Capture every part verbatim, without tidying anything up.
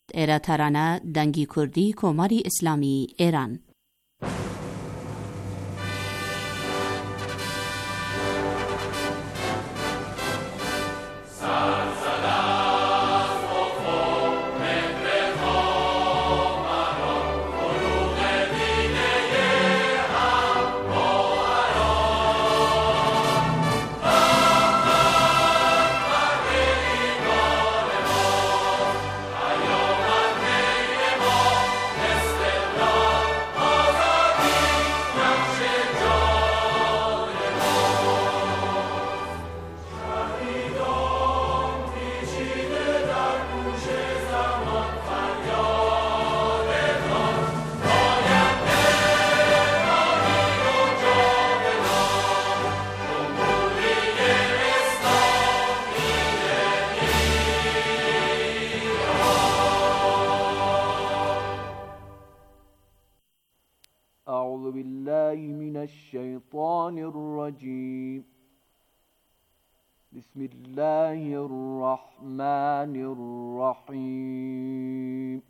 ایرا ترانه دنگی کردی کماری اسلامی ایران. أعوذ بالله من الشيطان الرجيم. بسم الله الرحمن الرحيم.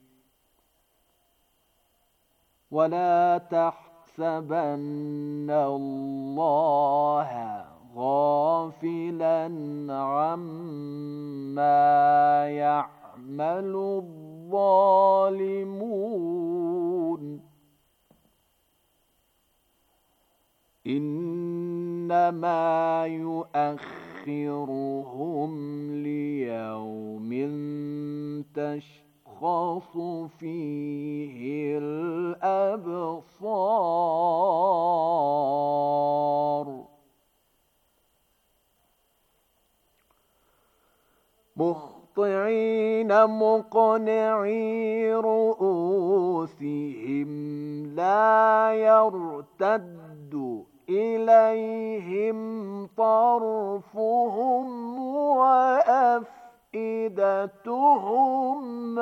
ولا تحسبن الله غافلا عما يعمل الظالمون إنما يؤخرهم ليوم تشخص فيه الأبصار مهطعين مقنعي رؤوسهم لا يرتد إليهم طرفهم وأفئدتهم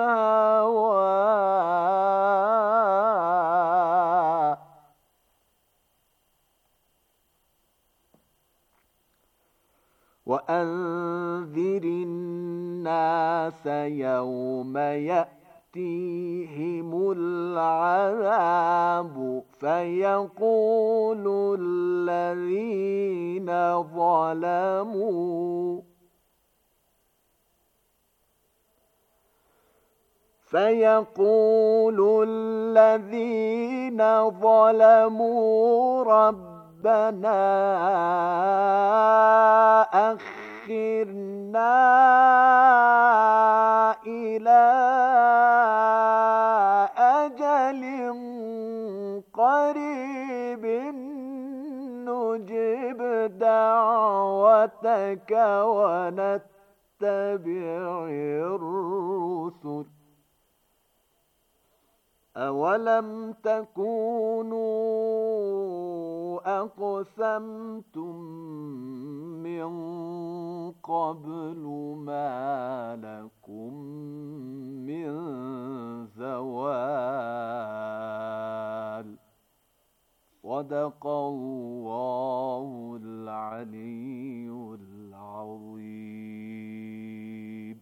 هواء وأنذر الناس يوم يأتيهم العذاب فيقول الذين ظلموا فيقول الذين ظلموا ربنا أخرنا إلى أجل قريب نجب دعوتك ونتبع الرسل أولم تكونوا أقسمتم من قبل ما لكم من زوال صدق الله العلي العظيم.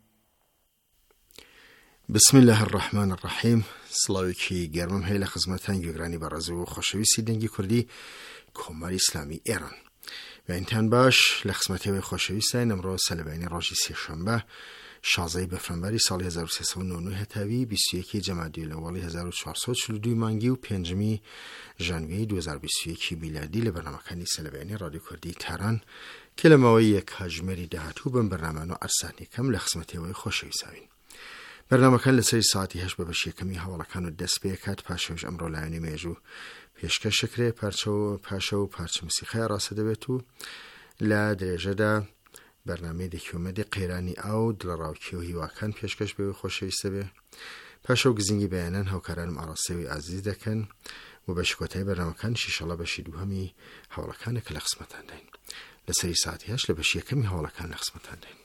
بسم الله الرحمن الرحیم. سلاویکی گرمم هیل خدمتان گوگرانی برازو و خوشویستی دنگی کردی کمر اسلامی ایران و اینتان باش لخدمتی و خوشویستی نمرو سلبینی راجی سی شنبه شازده بفرنبری سال هزار و سیصد و نود و نه هتاوی بیست و یک جمادی الاول هزار و چهارصد و چهل و دو مانگی و پنجمی ژانویه دو هزار و بیست و یک میلادی لبرنامه‌کنی سلبینی رادیو کردی تهران کلمه یک هجمری دهاتو بن برنامه و ارسانی کم لخدمتی و خوشویستی. برنامه کن لسری ساعتی هش ببشی کمی حوالا کنو دست بیکات پاشوش امرو لایانی میجو پیشکش شکره پرچو پاشو پرچ موسیقی راسده بتو لا درجه دا برنامه دکیومدی قیرانی او دلراوکی و هیواکان پیشکش به خوشویسته به پاشو گزینگی بیانن هاوکارانم عراسوی عزیز دکن و بشکوتای برنامه کن شیشالا بشی دو همی حوالا کنه که لقسمتان دین لسری ساعتی هش لبشی کمی حوالا کن لقسمتان دین.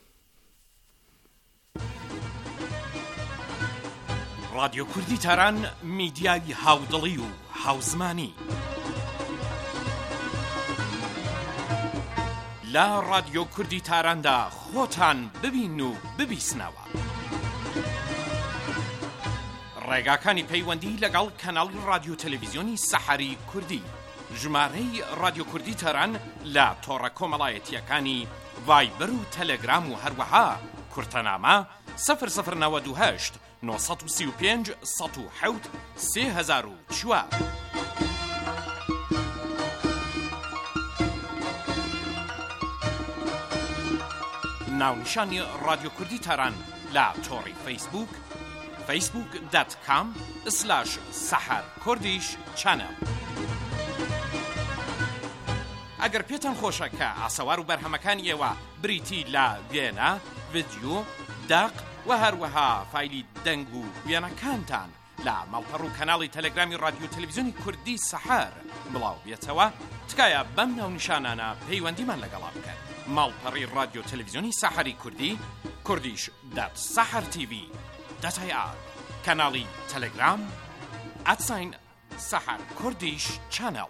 رادیو کوردی تەران میدیای هاودڵی و هاوزمانی لا رادیو کوردی تاراندا خۆتان ببین و ببیسنەوە. ڕێگاکانی پەیوەندی لەگەڵ کەناڵی رادیۆ تەلەڤیزیۆنی سەحەری کوردی، ژمارەی رادیۆ کوردی تەران لە تۆڕە کۆمەڵایەتیەکانی ڤایبەر و تەلەگرام و هەروەها کورتەنامە سەفر سەفر نەوەد و هەشت نۆ سەد و سی و پێنج سەد و حەوت سێ هەزار و چوار. ناونیشانی رادیۆ کوردی تەران لە تۆڕی فەیسبووک فەیسبووک دات کام سلاش سەحەر کوردیش چەنەڵ. ئەگەر پێتان خۆشە کە ئاسەوار و بەرهەمەکانی ئێوە بریتی لە وێنە، ڤیدیۆ، داق و هەروەها فایلی دەنگ و وێنەکانتان لە ماڵپەڕ و کەناڵی تەلەگرامی رادیۆ تەلەڤیزیۆنی کوردی سەحەر بڵاو بێتەوە، تکایە بەم ناونیشانانە پەیوەندیمان لەگەڵا بکەن. ماڵپەڕی رادیۆ تەلەڤیزیۆنی سەحەری کوردی، کوردیش دات سەحەر تیڤی دات ئای ئار، کەناڵی تەلەگرام ئەتساین سەحەر کوردیش چەنەڵ.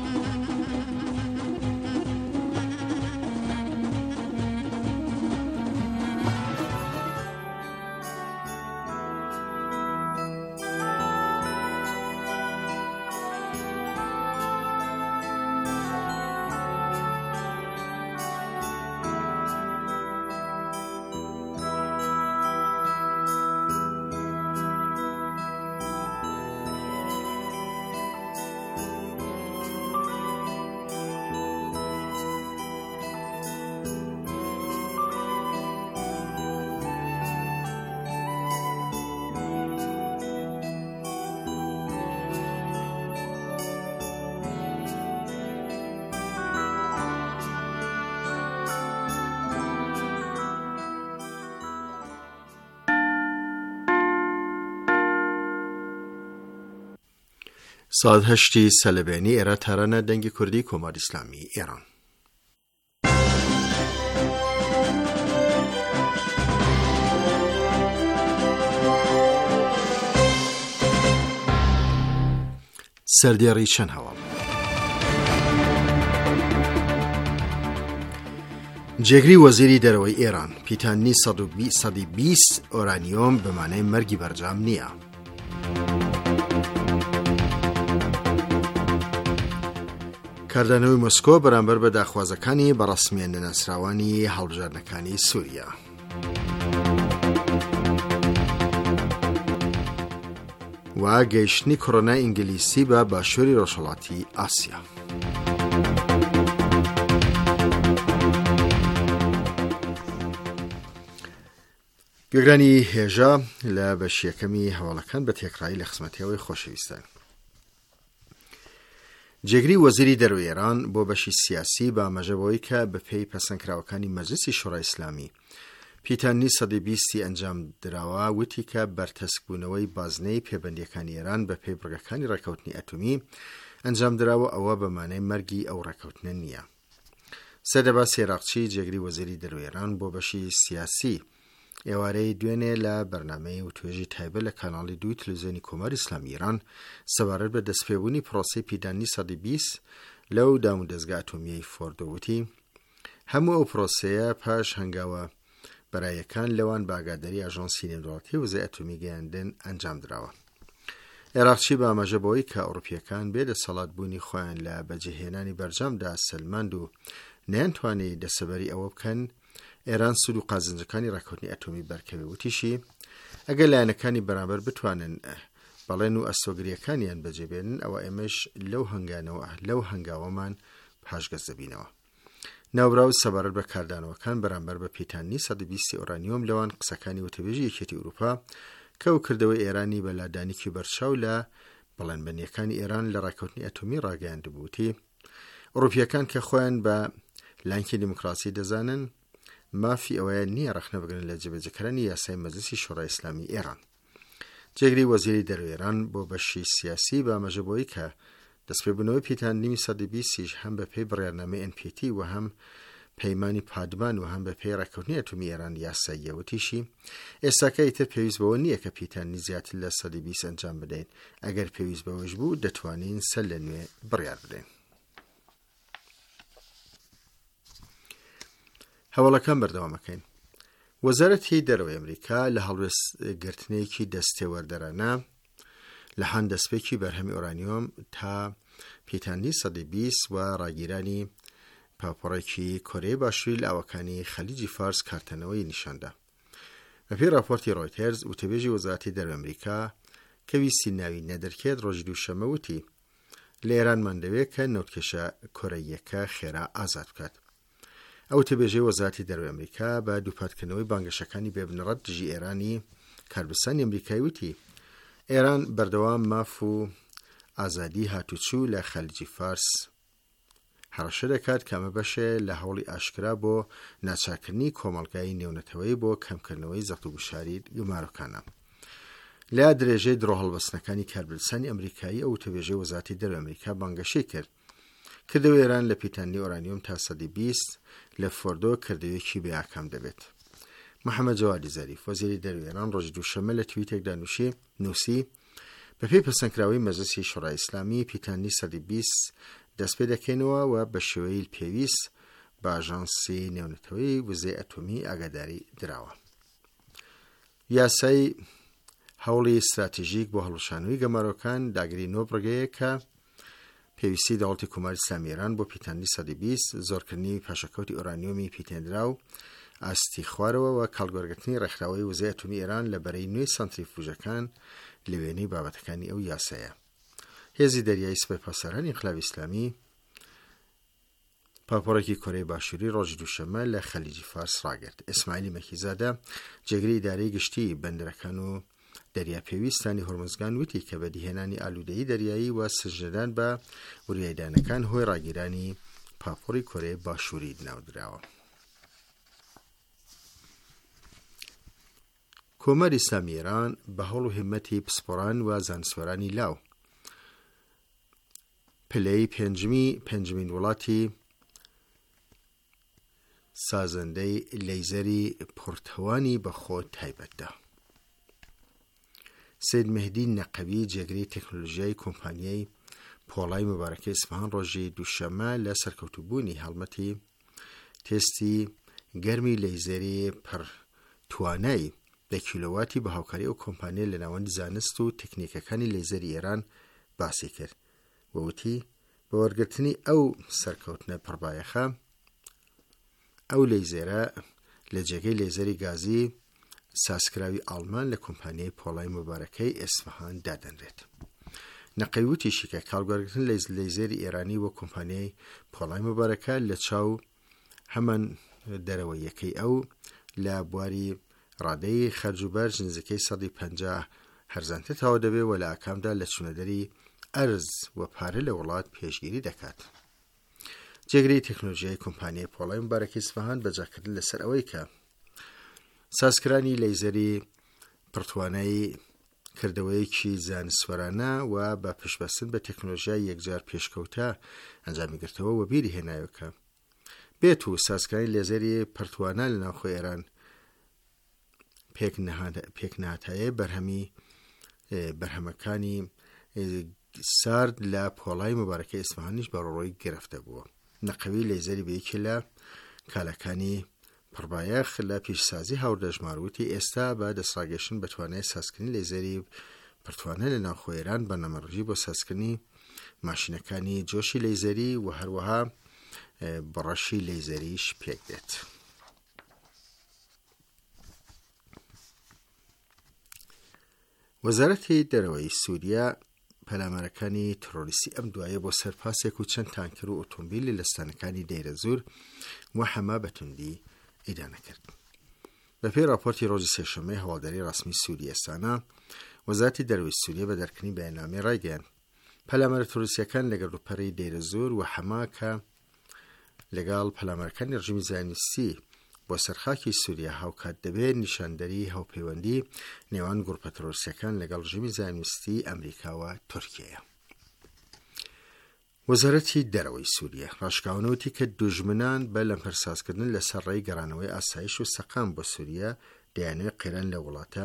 ساد هەشتی سەلەبێنی ئێرە تارانە دەنگی کوردی کۆماری ئیسلامی ئێران. سەردێڕی چەند هەواڵ. جێگری وەزیری دەرەوەی ئێران، پیتانی سەد و بیست ئۆرانیۆم بەمانای مەرگی بەرجام نییە. کاردانەوەی مۆسکۆ بەرامبەر بە داخوازەکانی بەڕەسمیێنە ناسراوانی هەڵبژاردنەکانی سووریا. و گەیشتنی کۆڕۆنای ئینگلیسی بە باشووری ڕۆژهەڵاتی ئاسیا. گوێگرانی هێژە لە بەشیەکەمی هەواڵەکان بە تێکڕایی لە خزمەتیەوەی خۆشەویستان. جێگری وەزیری دەرەوەی ئێران بۆ بەشی سیاسی بە ئاماژەبەوەی کە بەپێی پەسەندکراوەکانی مەجلیسی شۆڕای ئیسلامی پیتانی سەد و بیستی ئەنجام دراوە، وتی کە بەرتەسکبوونەوەی بازنەی پێبەندیەکانی ئێران بەپێی بڕگەکانی ڕێکەوتنی ئەتۆمی ئەنجام دراوە، ئەوە بەمانای مەرگی ئەو ڕێکەوتنە نییە. سەردەبا سێراقچی جێگری وەزیری دەرەوەی ئێران بۆ بەشی سیاسی ئێوارەی دوێنێ لە بەرنامەی و توێژی تایبەت لە کاناڵی دوی تەلەڤیزیۆنی کۆماری ئیسلامی ئێران سەبارەت بە دەستپێبوونی پرۆسەی پیتانی سەد و بیست لەو دام و دەستگا ئەتۆمیەی فۆردۆ وتی هەموو ئەو پرۆسەیە پاش هەنگاوە بەرایەکان لەوان باگاداری ئاژانسی نێودەوڵەتی وزەی ئەتۆمی گەیاندن ئەنجام دراوە. عێراقچی بە ئاماژەبەوەی کە ئەوروپیەکان بێ دەسەڵات بوونی خۆیان لە بەجێهێنانی بەرجامدا سەلماند و نەیانتوانی دەسەبەری ئەوە بکەن ئێران سود و قازنجەکانی ڕێکەوتنی ئەتۆمی بەرکەوێ، وتیشی ئەگەر لایەنەکانی بەرامبەر بتوانن بەڵێن و ئەستۆگریەکانیان بەجێبێنن، ئەوە ئێمەش لەو هەنگانەوە لەو هەنگاوەمان پاشگەز دەبینەوە. ناوبراو سەبارەت بە کاردانەوەکان بەرامبەر بە پیتانی سەد و بیستی ئۆرانیۆم لەوان قسەکانی وتەبێژی یەکێتی ئەوروپا کە و کردەوەی ئێرانی بە لادانێکی بەرچاو لە بەڵێنبەندیەکانی ئێران لە ڕێکەوتنی ئەتۆمی ڕاگەیاندبووتی ئەوروپیەکان کە خۆیان بە لانکی دیموکراسی دەزانن مافی ئەوەیە نییە ڕەخنە بگرن لە جێبەجێکردنی یاسای مەجلیسی شۆڕای ئیسلامی ئێران. جێگری وەزیری دەرەوەی ئێران بۆ بەشی سیاسی بە ئاماژەبەوەی کە دەستپێبوونەوەی پیتانی سەد و بیستیش هەم بەپێی بڕیارنامەی ئەن پی تی و هەم پەیمانی پادمان و هەم بەپێی ڕێکەوتنی ئەتۆمی ئێران یاساییە، وتیشی ئێستاکە ئیتر پێویست بەوە نییە کە پیتانی زیاتر لە سەد و بیست ئەنجام بدەین، ئەگەر پێویست بەوەش بوو دەتوانین سەر لە نوێ بڕیار بدەین. هەواڵەکان بەردەوامەکەین. وەزارەتی دەرەوەی ئەمریکا لە هەڵوێستگرتنێکی دەستێوەردەرانە لە هەندەسپێکی بەرهەمی ئۆرانیۆم تا پێیتانی سەدەی بیست و ڕاگیرانی پاپۆڕێکی کۆرەی باشووری لە ئاوەکانی خەلیجی فارس کارتەنەوەی نیشاندا. بەپێی راپۆرتی ڕۆیتەرز وتەبێژی وەزارەتی دەرەوەی ئەمریکا کە ویستی ناوی نەدەرکێت ڕۆژی دووشەمە وتی لە ئێرانمان دەوێت کە نەوتکێشە کۆرەییەکە خێرا ئازاد بکات. ئەو وتەبێژەی وەزارەتی دەرەوەی ئەمریکا بە دووپاتکردنەوەی بانگەشەکانی بێبنەڕەت دژی ئێرانی کاربستانی ئەمریکای وتی ئێران بەردەوام ماف و ئازادی هاتوچوو لە خەلیجی فارس هەڕەشە دەکات کە ئەمە بەشێ لە هەوڵی ئاشکرا بۆ ناچارکردنی کۆمەڵگای نێونەتەوەی بۆ کەمکردنەوەی زەخت و گوشاری گمارۆکانە. لە درێژەی درۆ هەڵبەستنەکانی کاربستانی ئەمریکایی ئەو وتەبێژەی وەزارەتی دەرەوەی ئەمریکا بانگەشەی کرد کردەوەی ئێران لە پیتانی ئۆرانیۆم تا سەدەی بیست لە فۆردۆ کردەوەیەکی بەیاکام دەبێت. محەممەد جەوادی زەریف وەزیری دەرەوەی ئێران ڕۆژی دووشەمە لە تویتێکدا نووسی نووسی بەپێی پەسەندکراوەی مەجلیسی شورای ئیسلامی پیتانی سەدەی بیست دەست پێ دەکەینەوە و بە شێوەی پێویست بە ئاژانسی نێونەتەوەی وزەی ئەتۆمی ئاگاداری دراوە. یاسای هەوڵی استراتیژیک بۆ هەڵوشانەوەی گەمارۆکان داگیری نۆ ڕێگەیە کە پێویستی دەوڵەتی کوماری ئیسلامی ئێران بۆ پیتانی سەدەی بیست زۆرکردنی پاشەکەوتی ئۆرانیۆمی پیتێنرا و ئاستی خوارەوە و کاڵگۆرگرتنی ڕێکخراوەی وزەی ئەتۆمی ئێران لە بەرەی نوێی سەنتریفوژەکان لە وێنەی بابەتەکانی ئەو یاسایە. هێزی دەریایی سوپای پاسەرانی ئینقلابی ئیسلامی پاپۆرێکی کۆرەی باشووری ڕۆژی دووشەمە لە خەلیجی فارس ڕاگرت. ئیسماعیلی مەکیزادە جێگری ئیدارەی گشتی بەندەرەکان و دەریا پێویستانی هۆرمزگان وتی کە بەدیهێنانی ئالوودەیی دەریایی و سژدەدان بە وریایدانەکان هۆی ڕاگیرانی پاپۆری کۆرەی باشووری ناودراوە. کۆمەری ئیسلامی ئێران بە هەوڵ و هیمەتی پسپۆران و زانسوەرانی لاو پلەی پێنجمی پێنجمین وڵاتی سازەندەی لەیزەری پۆرتەوانی بەخۆ تایبەتدا. سید مهدی نەقەوی جێگری تەکنۆلۆژیای کۆمپانیای پۆڵای مبارەکەی ئیسفەهان ڕۆژی دووشەمە لە سەرکەوتوبوونی هەڵمەتی تێستی گەرمی لەیزەری پڕتوانای بە کیلۆواتی بە هاوکاری ئەو کۆمپانیە لە ناوەندی زانست و تەکنیکەکانی لەیزەری ئێران باسی کرد ووتی بە وەرگرتنی ئەو سەرکەوتنە پڕبایەخە ئەو لەیزێرە لە جێگەی لەیزەری گازی ساسکراوی ئاڵمان لە کۆمپانیای پۆڵای مبارەکەی ئیسفەهان دادەنرێت. نەقەویتیشی کە کاڵگۆرگرتن لە لەیزەری ئێرانی وە کۆمپانیای پۆڵای مبارەکە لە چاو هەمان دەرەوەیەکەی ئەو لە بواری ڕادەی خەرج و بەرج نزیکەی سەدی پەنجا هەرزانتە تاوا دەبێت و لە ئاکامدا لە چوونەدەری ئەرز و پارە لە وڵات پێشگیری دەکات. جێگری تەکنۆلۆژیای کۆمپانیای پۆڵای مبارەکەی ئیسفەهان بەجاکردن لەسەر ئەوەی کە سازکرانی لەیزەری پڕتوانایی کردەوەیەکی زانسوەرانە و بە پشبەستن بە تەکنۆلۆژیای یەکجار پێشکەوتە ئەنجامیگرتەوە و بیری هێنایەوە بێت و سازکرانی لەیزەری پڕتوانە لە ناوخۆی ئێران پێک نهاتایە بەرهەمی بەرهەمەکانی سارد لە پۆڵای مبارەکەی ئیسفەهانیش بە ڕۆڕۆی گرفتە بووە. نەقەوی لەیزەری بەیەکی لە کالەکانی پڕبایەخ لە پیشسازی هاوردەژماروتی ئێستا بە دەسڕاگەشتن بە توانای سازکردنی لەیزەری پڕتوانە لە ناوخۆی ئێران بەرنامەڕێژی بۆ سازکردنی ماشینەکانی جۆشی لەیزەری و هەروەها بڕەشی لەیزەریش پێک دێت. وەزارەتی دەرەوەی سووریا پەلامارەکانی تۆڕۆلیستی ئەم دوایە بۆ سەرپاسێک و چەند تانکر و ئۆتۆمبیلی لە ستانەکانی دەیرە زور و هەما بەتوندی ئیدانە کرد. بەپێی راپۆرتی ڕۆژی سێشەمەی هەواڵداری ڕسمی سووری ئێستانە وەزارەتی دەرەوەی سووریا بە دەرکردنی بەیاننامەی ڕایگەیاند پەلامارە تۆڕۆلیستیەکان لەگەڵ ڕووپەڕی دەیرە زور و هەما کە لەگەڵ پەلامارەکانی ڕژیمی زایۆنیستی بۆ سەرخاکی سووریا هاوکات دەبێت نیشاندەری هاوپەیوەندی نێوان گروپە تۆڕۆلیستیەکان لەگەڵ ڕژیمی زایۆنیستی ئەمریکا و تورکیەیە. وەزارەتی دەرەوەی سووریا ڕاشکاونەوەتی کە دوژمنان بە لەمپەرسازکردن لەسەر ڕێی گەڕانەوەی ئاسایش و سەقام بۆ سووریا دەیانوێت قیران لە وڵاتە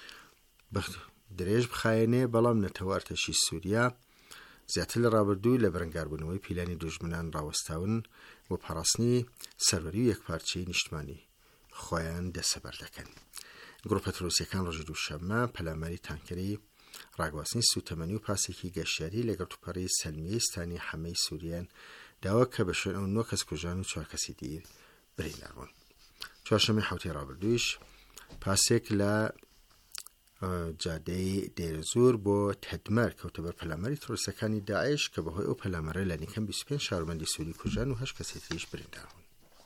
درێژ بخایەنێ بەڵام نەتەوە ئەرتەشی سووریا زیاتر لە ڕابردوو لە بەرەنگاربوونەوەی پیلانی دوژمنان ڕاوەستاون و پاراستنی سەروەری و یەکپارچەی نیشتمانی خۆیان دەسەبەر دەکەن. گروپە تۆڕۆلیستیەکان ڕۆژی دووشەممە پەلاماری تانکەری ڕاگواستنی سوتەمەنی و پاسێکی گەشتیاری لەگەڵ توپەڕی سەلمیێستانی حەمەی سووریان داوا کە بە شوێن ئەو نۆ کەس کوژان و چوار کەسی دیر بریندار بوون. چوارشەمەی حوتەی ڕابردوویش پاسێک لە جادەی دێرەزور بۆ تەدمەر کەوتە بەر پەلامەری تۆرسەکانی داعش کە بەهۆی ئەو پەلامەرە لە نیکەم بیست و پێنج شارمەندی سووری کوژان و هەشت کەسی تریش بریندار بوون.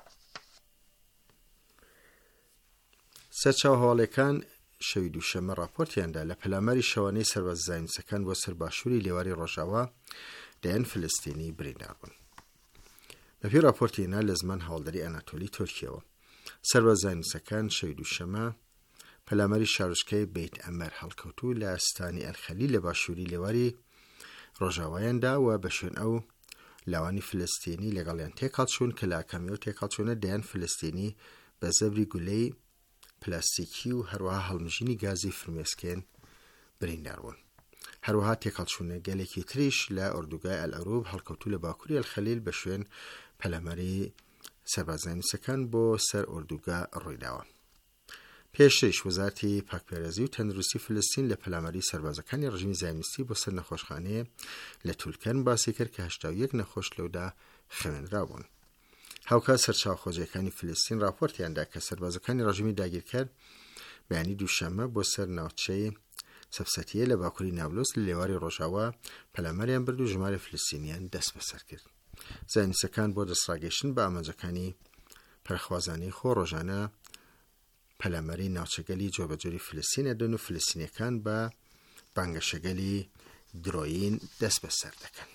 سەرچاو هەواڵەکان شەوی دووشەمە راپۆرتیاندا لە پەلامەری شەوانەی سەرباز زاینوسەکان بۆ سەر باشووری لێواری ڕۆژاوا دەیان فلستینی بریندار بوون. بەپێی راپۆرتینا لە زمان هەواڵدەری ئەناتۆلی تورکیەوە سەرباز زاینوسەکان شەوی دووشەمە پەلامەری شارۆچکەی بیت ئەمەر هەڵکەوتوو لە ئەستانی ئەلخەلیل لە باشووری لێواری ڕۆژاوایاندا و بە شوێن ئەو لاوانی فلستینی لەگەڵیان تێکەڵچوون کە لە ئاکامیەوە تێکەڵچوونە دەیان فلستینی بە زەبری گولەی پلاستیکی و هەروەها هەڵمژینی گازی فرمێسکێن بریندار بوون. هەروەها تێکەڵچوونە گەلێکی تریش لە ئوردوگای ئەلعەروب هەڵکەوتوو لە باکووری ئەلخەلیل بە شوێن پەلامەری سەرباز زاینوسەکان بۆ سەر ئوردوگا ڕوویداوە. پێشتریش وەزارەتی پاکپێرەزی و تەندروستی فلستین لە پەلامەری سەربازەکانی ڕژیمی زاینوستی بۆ سەر نەخۆشخانەیە لە تولکەن باسی کرد کە هەشتا و یەک نەخۆش لەودا خوێندرا بوون. هاوکات سەرچاوخۆجیەکانی فلستین راپۆرتیاندا کە سەربازەکانی ڕژیمی داگیرکرد بەیانی دووشەمە بۆ سەر ناوچەی سەفسەتیە لە باکووری نابلوس لە لێواری ڕۆژاوا پەلامەریان برد و ژمارە فلستینیان دەست بەسەر کرد. زاینوسەکان بۆ دەستڕاگەیشتن بە ئامانجەکانی پەرخوازانی خۆ ڕۆژانە پەلامەری ناوچەگەلی جۆبەجۆری فلستین ئەدەن و فلستینیەکان بە بانگەشەگەلی درۆین دەست بەسەر دەکەن.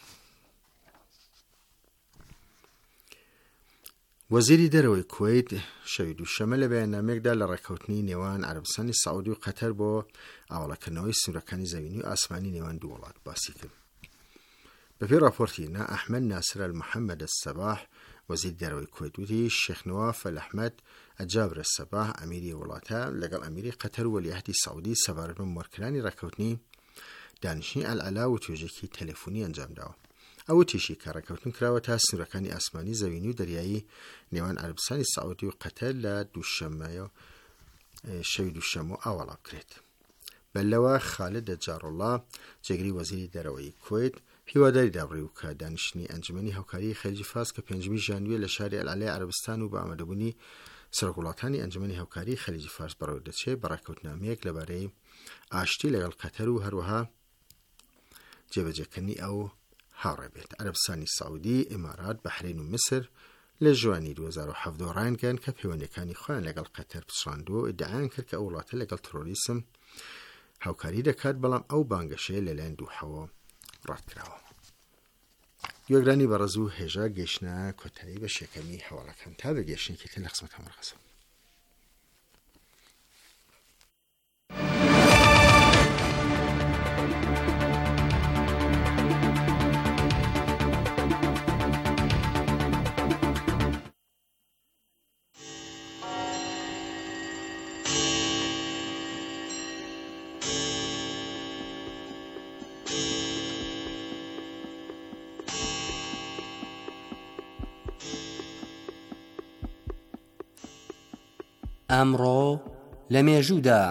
وەزیری دەرەوەی کوێیت شەوی دووشەمە لە بەیاننامەیەکدا لە ڕێکەوتنی نێوان عەرەبستانی سەعودی و قەتەر بۆ ئاوەڵەکردنەوەی سنوورەکانی زەوینی و ئاسمانی نێوان دوو وڵات باسی کرد. بەپێی راپۆرتینا ئەحمەد ناسر المحەممەد السەباح وەزیری دەرەوەی کوێیت وتی شێخ نواف ئەحمەد ئەجابر السەباح ئەمیری وڵاتە لەگەڵ ئەمیری قەتەر و وەلیعەهدی سەعودی سەبارەت بە مۆرکردنی ڕێکەوتنی دانیشتنی ئەلعەلا و توێژێکی تەلەفۆنی ئەنجامداوە. ئەوە تیشی کە ڕێکەوتن کراوە تا سنوورەکانی ئاسمانی زەوینی و دەریایی نێوان عەرەبستانی سەعودی و قەتەر لە دووشەممە شەوی دووشەمە ئاوەڵا بکرێت. بەلەوە خالد جاڕۆڵا جێگری وەزیری دەرەوەی کوێیت هیواداری دابڕی کە دانیشتنی ئەنجومەنی هاوکاری خەلیجی فارس کە پێنجمی ژانویە لە شاری ئەلعەلای عەرەبستان و بە ئامادەبوونی سەرۆکوڵاتانی ئەنجومەنی هاوکاری خەلیجی فارس بەڕێوە دەچێت بە ڕێکەوتنامەیەک لەبارەی ئاشتی لەگەڵ قەتەر و هەروەها جێبەجێکردنی ئەو هاوڕێبێت. عەرەبستانی سەعودی، ئیمارات، بەحرین و مسر لە ژوانی دوو هەزار و هەفت ڕایانگەیاند کە پەیوەندیەکانی خۆیان لەگەڵ قەتەر پچڕاندووە و ئیدعایان کرد کە ئەو وڵاتە لەگەڵ تۆرۆریسم هاوکاری دەکات، بەڵام ئەو بانگەشەیە لەلایەن دووحەوە ڕاتکراوە. گوێگرانی بەڕێز و هێژا گەیشتنە کۆتایی بە شێکەمی هەواڵەکان تا بە گەیشتنێکی تر لە قسمەتە مەرخەسە. ئەمڕۆ لە مێژوودا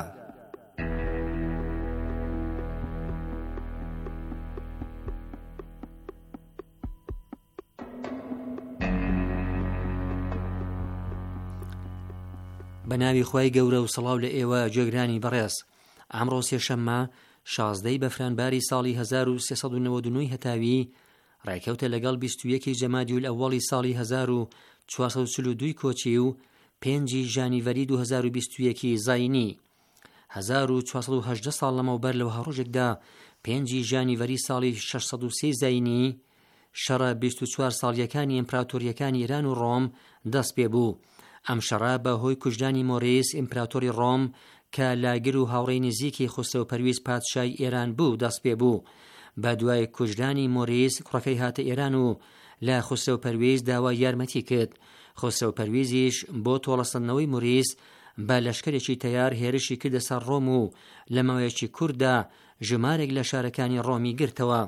بە ناوی خۆی گەورە و سەڵاو لە ئێوە گوێگرانی بەڕێز. ئەمڕۆ سێشەممە شازدەی بەفرانباری ساڵی هەزار و سێسەد و نەوەد و نۆی هەتاوی ڕێکەوتە لەگەڵ بیست و یەکی جەمادی ئەوڵی ساڵی هەزار و چوارسەد و چل و دوو کۆچی و پێنجی ژانیڤەری دوو هەزار و بیست و یەکی زاینی. هەزار و چوارسەد و هەژدە ساڵ لەمەوبەر لەو هەڕۆژێکدا پێنجی ژانیڤەری ساڵی شەشسەد و سێ زاینی شەڕە بیست و چوار ساڵیەکانی ئیمپراتۆریەکانی ئێران و ڕۆم دەست پێ بوو. ئەم شەڕە بەهۆی کوژدانی مۆریس ئیمپراتۆری ڕۆم کە لاگر و هاوڕێی نزیکی خۆسەو پەرویز پادشای ئێران بوو دەست پێ بوو. بە دوای کوژدانی مۆریس کوڕەکەی هاتە ئێران و لە خۆسەو پەرویز داوای یارمەتی کرد. خۆسەو پەرویزیش بۆ تۆڵەسەندنەوەی مۆریس بە لەشکرێکی تەیار هێرشی کردە سەر ڕۆم و لە ماوەیەکی کووردا ژمارێک لە شارەکانی ڕۆمی گرتەوە.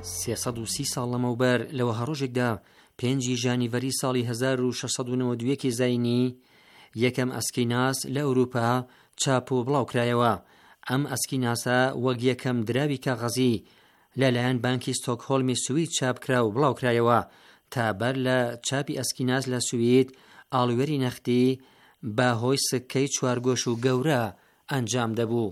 سێسەد و سی ساڵ لەمەوبەر لەوە هەڕۆژێکدا پێنجی ژانیڤەری ساڵی هەزار و شەشسەد و نەوەت و یەکی زاینی یەکەم ئەسکیناس لە ئەوروپا چاپ و بڵاوکرایەوە. ئەم ئەسکیناسە وەک یەکەم دراوی کاغەزی لەلایەن بانکی ستۆکهۆلمی سوید چاپکرا و بڵاوکرایەوە تا بەر لە چاپی ئەسکیناس لە سوید ئاڵوێری نەختی بە هۆی سکەی چوارگۆش و گەورە ئەنجام دەبوو.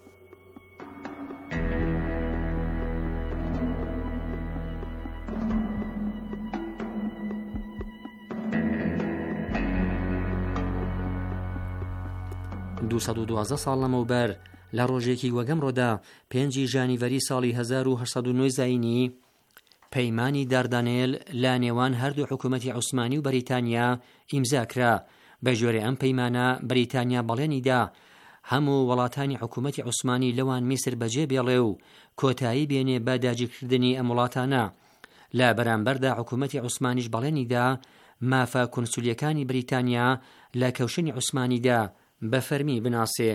دووسەد و دوازدە ساڵ لەمەوبەر لە ڕۆژێکی وەگەمڕۆدا پێنجی ژانیڤەری ساڵی هەزار و هەشت سەد و نۆ زاینی پەیمانی داردانێل لە نێوان هەردوو حکوومەتی عوسمانی و بەریتانیا ئیمزاکرا. بە ژێرە ئەم پەیمانە بەریتانیا بەڵێنیدا هەموو وڵاتانی حکوومەتی عوسمانی لەوان میسر بەجێ بێڵێ و کۆتایی بێنێ بە داگیرکردنی ئەم وڵاتانە. لە بەرامبەردا حکوومەتی عوسمانیش بەڵێنیدا مافە کونسولیەکانی بریتانیا لە کەوشنی عوسمانیدا بە فەرمی بناسێ.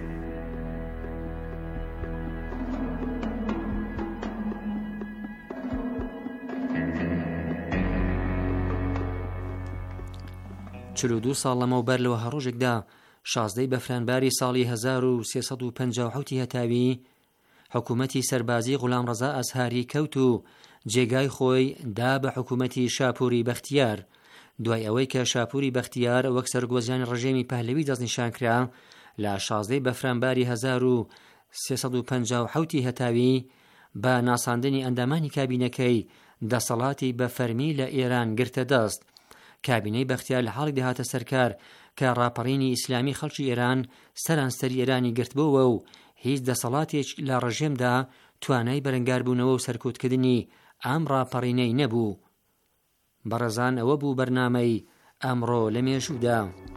چل و دوو ساڵ لەمەوبەر لەوە هەڕۆژێکدا شازدەی بەفرانباری ساڵی هەزار و سێسەد و پەنجا و حەوتی هەتاوی حکوومەتی سەربازی غولام ڕەزا ئەزهاری کەوت و جێگای خۆی دا بە حکوومەتی شاپوری بەختیار. دوای ئەوەی کە شاپوری بەختیار وەک سەرگۆزیانی ڕژێمی پەهلەوی دەستنیشانکرا لە شازدەی بەفرانباری هەزار و سێسەد و پەنجا و حەوتی هەتاوی بە ناساندنی ئەندامانی کابینەکەی دەسەڵاتی بە فەرمی لە ئێران گرتە دەست. کابینەی بەختیار لە حاڵی دەهاتە سەرکار کە ڕاپەڕینی ئیسلامی خەڵکی ئێران سەرانسەری ئێرانی گرتبووە و هیچ دەسەڵاتێک لە ڕژێمدا توانای بەرەنگاربوونەوە و سەرکوتکردنی ئەم ڕاپەڕینەی نەبوو. بەڕێزان ئەوە بوو بەرنامەی ئەمڕۆ لە مێژوودا.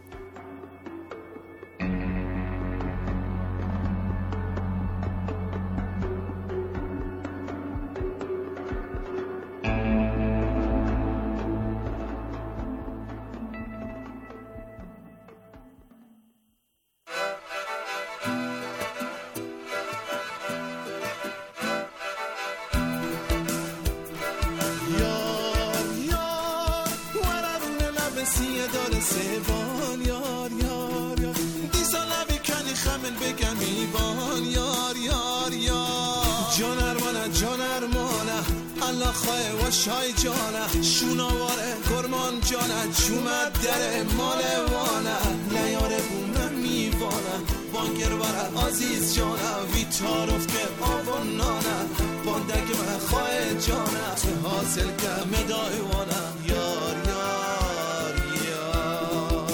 شای جانه شوناواره گرمان جانه جومد دره مال وانه نیاره بومه میوانه بانگر وره عزیز جانه وی تعارف که آوانانه باندگ من خواه جانه تو حاصل که مدای وانه یار یار یار.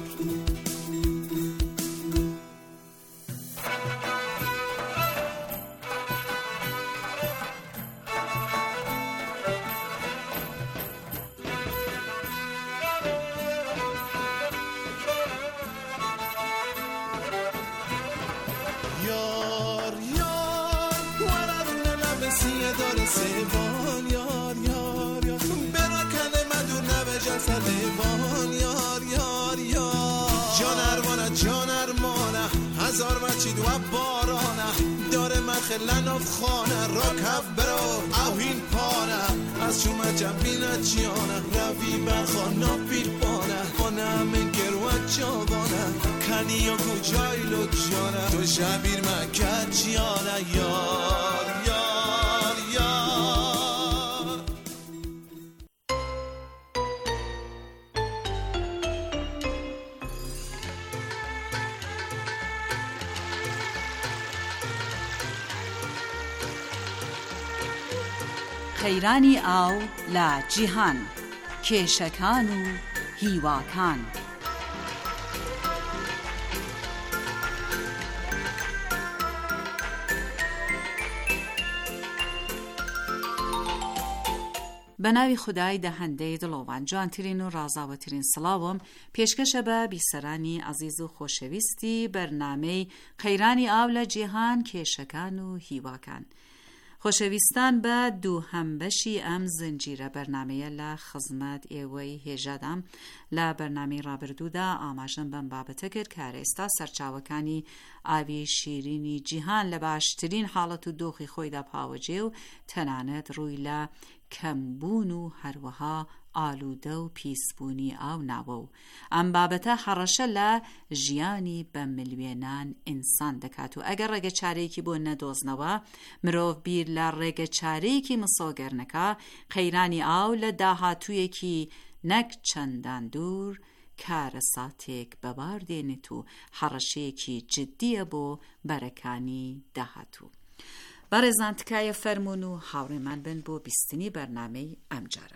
سیوان یار یار یار برا کنه مدور نوه جسد ایوان یار یار یار جان ارمانه جان ارمانه هزار مچید و بارانه داره مخلن اف خانه را کف برو اوهین پانه از شومه جنبینه جیانه روی برخانه بیلبانه خانه همین گروه جاوانه کنی یا کجای لو جانه تو شبیر مکت جیانه یار یار قەیرانی ئاو لە جیهان کێشەکان و هیواکان. بە ناوی خودای دەهەندەی دڵۆوان جوانترین و ڕازاوەترین سڵاوم پێشکەشە بە بیسەرانی عەزیز و خۆشەویستی بەرنامەی قەیرانی ئاو لە جیهان کێشەکان و هیواکان. خۆشەویستان بە دوو هەمبەشی ئەم زنجیرە بەرنامەیە لە خزمەت ئێوەی هێژادام لە بەرنامەی ڕابردوودا ئاماژەم بەم بابەتە کرد کە ئێستا سەرچاوەکانی ئاوی شیرینی جیهان لە باشترین حاڵەت و دۆخی خۆیدا پاوەجێ و تەنانەت ڕووی لە کەمبوون و هەروەها ئالوودە و پیسبوونی ئاو ناوە و ئەم بابەتە هەڕەشە لە ژیانی بە ملیێنان ئینسان دەکات و ئەگەر ڕێگە چارەیەکی بۆ نەدۆزنەوە مرۆڤ بیر لە ڕێگە چارەیەکی مسۆگەرنەکە قەیرانی ئاو لە داهاتوویەکی نەک چەندان دوور کارە ساتێک بەبار دێنێت و هەڕەشەیەکی جددیە بۆ بەرەکانی داهاتوو. بەڕێزان تکایە فەرموون و هاوڕێمان بن بۆ بیستنی بەرنامەی ئەم جارەمان.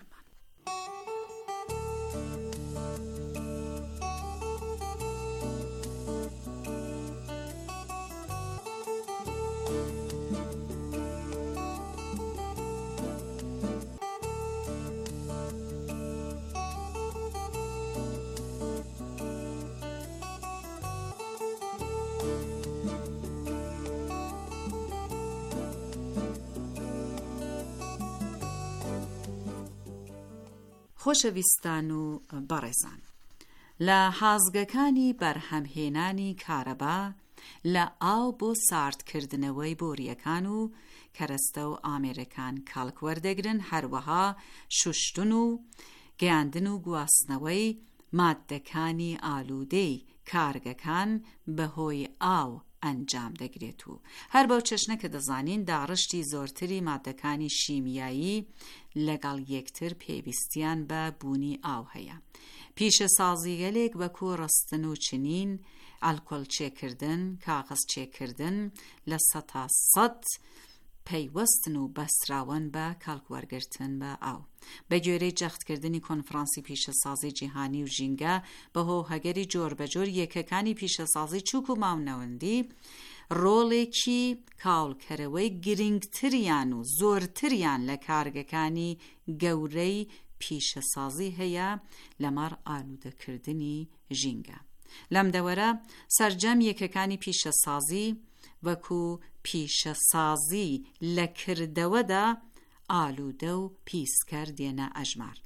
خۆشەویستان و بەڕێزان، لە حازگەکانی بەرهەمهێنانی کارەبا لە ئاو بۆ ساردکردنەوەی بۆریەکان و کەرەستە و ئامێرەکان کاڵک وەردەگرن، هەروەها شوشتن و گەیاندن و گواستنەوەی ماددەکانی ئالوودەی کارگەکان بەهۆی ئاو ئەنجام دەگرێت و هەر بەو چەشنە کە دەزانین داڕشتی زۆرتری ماددەکانی شیمیایی لەگەڵ یەکتر پێویستیان بە بوونی ئاو هەیە. پیشە سازی گەلێک وەکو ڕستن و چنین، ئالکۆل چێکردن، کاغەز چێکردن لە سەد تا سەد پەیوەستن و بەستراون بە کاڵکوەرگرتن بە ئاو. بە گوێرەی جەختکردنی کۆنفرانسی پیشەسازی جیهانی و ژینگە بەهۆ هەگەری جۆر بەجۆر یەکەکانی پیشەسازی چوک و ماونەوەندی ڕۆڵێکی کاڵکەرەوەی گرنگتریان و زۆرتریان لە کارگەکانی گەورەی پیشەسازی هەیە لەمەڕ ئالوودەکردنی ژینگە. لەم دەوەرە سەرجەم یەکەکانی پیشەسازی وەکو پیشەسازی لە کردەوەدا ئالوودە و پیسکەر دێنە ئەژمار.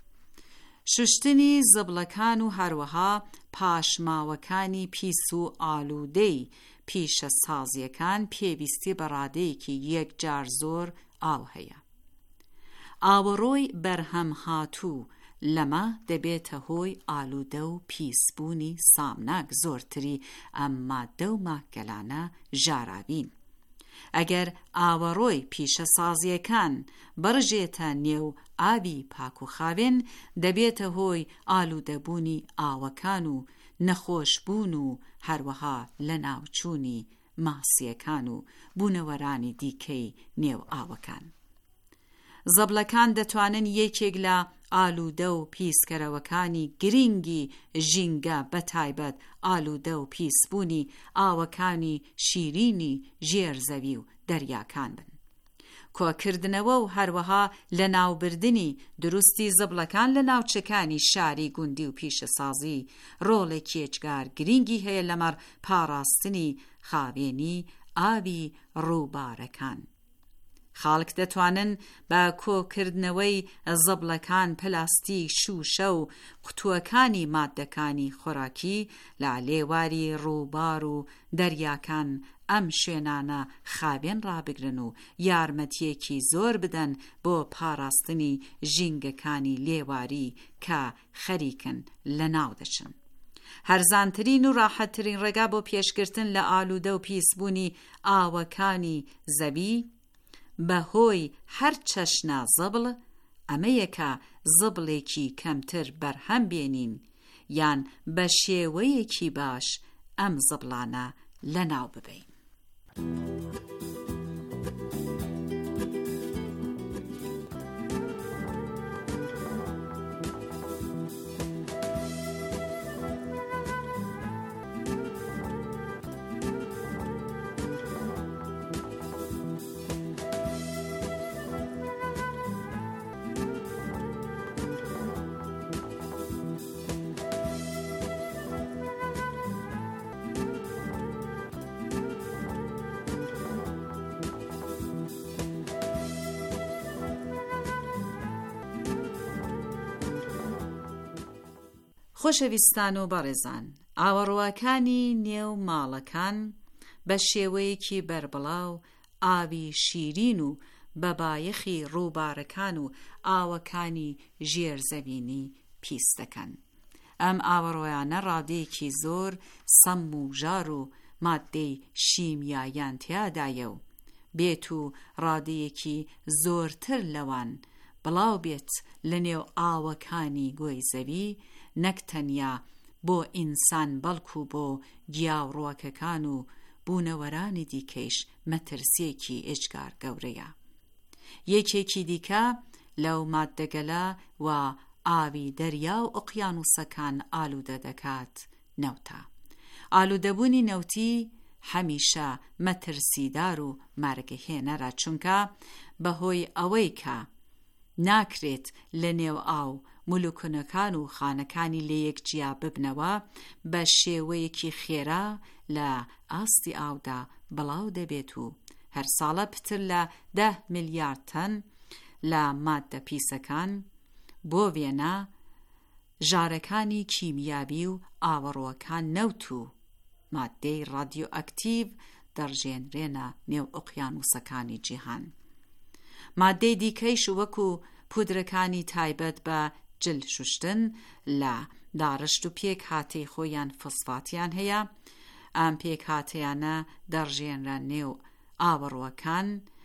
شوشتنی زبڵەکان و هەروەها پاشماوەکانی پیس و ئالوودەی پیشەسازیەکان پێویستی بە ڕادەیەکی یەکجار زۆر ئاو هەیە. ئاوەڕۆی بەرهەم هاتوو لەمە دەبێتە هۆی ئالوودە و پیسبوونی سامناک زۆرتری ئەم ماددە و ماکەلانە ژاراوین. ئەگەر ئاوەڕۆی پیشەسازیەکان بڕژێتە نێو ئاوی پاک و خاوێن دەبێتە هۆی ئالوودەبوونی ئاوەکان و نەخۆشبوون و هەروەها لە ناوچوونی ماسیەکان و بوونەوەرانی دیکەی نێو ئاوەکان. زەبڵەکان دەتوانن یەکێک لە ئالوودە و پیسکەرەوەکانی گرنگی ژینگە بەتایبەت ئالوودە و پیسبوونی ئاوەکانی شیرینی ژێرزەوی و دەریاکان بن. کۆکردنەوە و هەروەها لە ناوبردنی دروستی زەبڵەکان لە ناوچەکانی شاری گوندی و پیشەسازی ڕۆڵێکی یەکجار گرنگی هەیە لەمەڕ پاراستنی خاوێنی ئاوی ڕووبارەکان. خاڵک دەتوانن بە کۆکردنەوەی زەبڵەکان پلاستیک، شوشە و قوتووەکانی ماددەکانی خۆراکی لە لێواری ڕووبار و دەریاکان ئەم شوێنانە خاوێن ڕابگرن و یارمەتیەکی زۆر بدەن بۆ پاراستنی ژینگەکانی لێواری کە خەریکن لە ناو دەچن. هەرزانترین و ڕاحەتترین ڕێگا بۆ پێشگرتن لە ئالوودە و پیسبوونی ئاوەکانی زەوی بەهۆی هەر چەشنە زەبڵ ئەمەیەکە زەبڵێکی کەمتر بەرهەم بێنین یان بە شێوەیەکی باش ئەم زەبڵانە لە ناو ببەین. خۆشەویستان و بەڕێزان، ئاوەڕواکانی نێو ماڵەکان بە شێوەیەکی بربڵاو ئاوی شیرین و بە بایەخی ڕووبارەکان و ئاوەکانی ژێرزەوینی پیس دەکەن. ئەم ئاوەڕۆیانە ڕادەیەکی زۆر سەم و ژار و مادەی شیمیایان تیادایە و بێت و ڕادەیەکی زۆرتر لەوان بڵاو بێت لە نێو ئاوەکانی گۆی زەوی، نەک تەنیا بۆ ئینسان بەڵکو بۆ گیاوڕۆکەکان و بوونەوەرانی دیکەیش مەترسیەکی ئێجگار گەورەیە. یەکێکی دیکە لەو مادەگەلە و ئاوی دەریا و ئۆقیانوسەکان ئالوودە دەکات نەوتە. ئالوودەبوونی نەوتی هەمیشە مەترسیدار و مارگەهێنەرە، چونکە بەهۆی ئەوەی کە ناکرێت لە نێو ئاو مولوکونەکان و خانەکانی لە یەکجیا ببنەوە، بە شێوەیەکی خێرا لە ئاستی ئاودا بڵاو دەبێت و هەر ساڵە پتر لە ده میلیارد تەن لە مادە پیسەکان بۆ وێنە ژارەکانی کیمیابی و ئاوەڕۆکان نەوت و مادەی ڕادیۆ ئەکتیڤ دەڕژێنرێنە نێو ئۆقیانوسەکانی جیهان. مادەی دیکەیش وەکو پودرەکانی تایبەت بە جل شوشتن لە داڕشت و پێک هاتەی خۆیان فۆسفاتیان هەیە. ئەم پێک هاتەیانە دەڕژێنرە نێو ئاوەڕۆکان،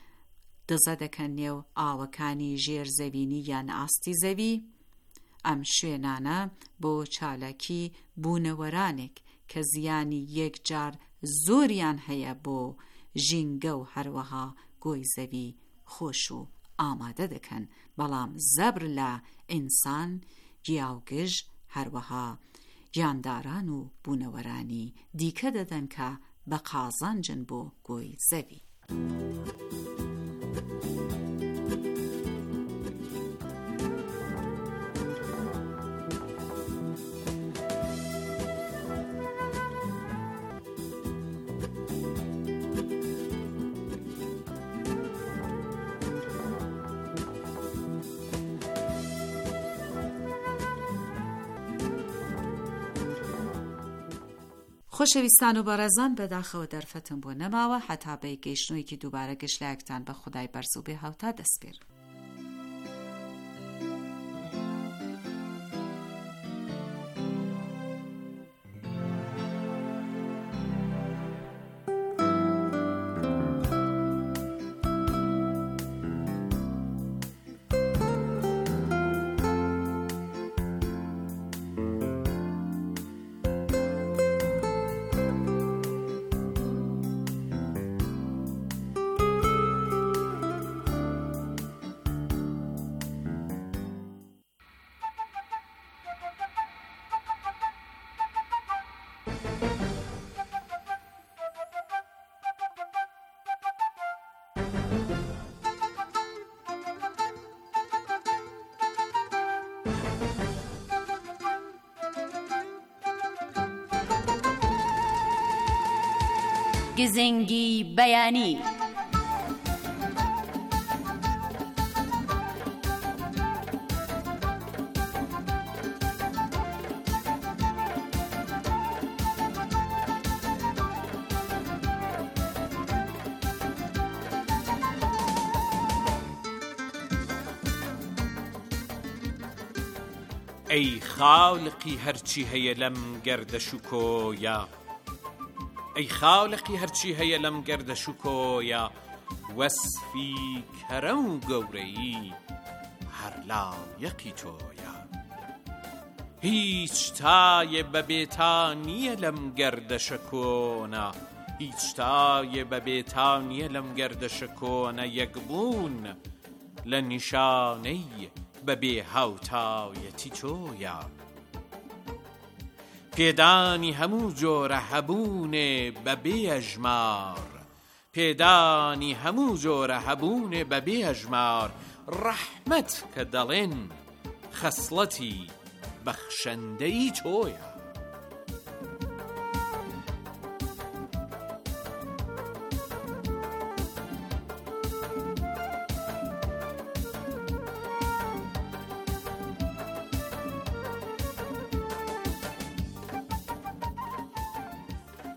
دزە دەکەن نێو ئاوەکانی ژێرزەوینی یان ئاستی زەوی. ئەم شوێنانە بۆ چالاکی بوونەوەرانێک کە زیانی یەکجار زۆریان هەیە بۆ ژینگە و هەروەها گۆی زەوی خۆش و ئامادە دەکەن، بەڵام زەبر لە ئینسان، گیاوگژ، هەروەها گیانداران و بوونەوەرانی دیکە دەدەن کە بە قازانجن بۆ گۆی زەوی. خۆشەویستان و بەڕێزان، بەداخەوە دەرفەتم بۆ نەماوە هەتا بە گەیشتنەوەیەکی دووبارە گەشتلایەکتان بە خودای بەرز و بێ هاوتا دەستپێر. گزنگی بەیانی. ئەی خاڵقی هەرچی هەیە لەم گەردەش و کۆیە، ئەی خاڵقی هەرچی هەیە لەم گەردەش و کۆیە، وەسفی کەرەم و گەورەیی هەر لایەقی تۆیە. هیچ تایە بەبێتانیە لەم گەردەشە کۆنە، هیچ تایە بەبێتانیە لەم گەردەشە کۆنە، یەکبوون لە نیشانەی بەبێ هاوتایەتی تۆیە. پێدانی هەموو جۆرە هەبوونێ بەبێ ئەژمار، پێدانی هەموو جۆرە هەبوونێ بەبێ ئەژمار، ڕەحمەت کە دەڵێن خەسڵەتی بەخشەندەی تۆیە.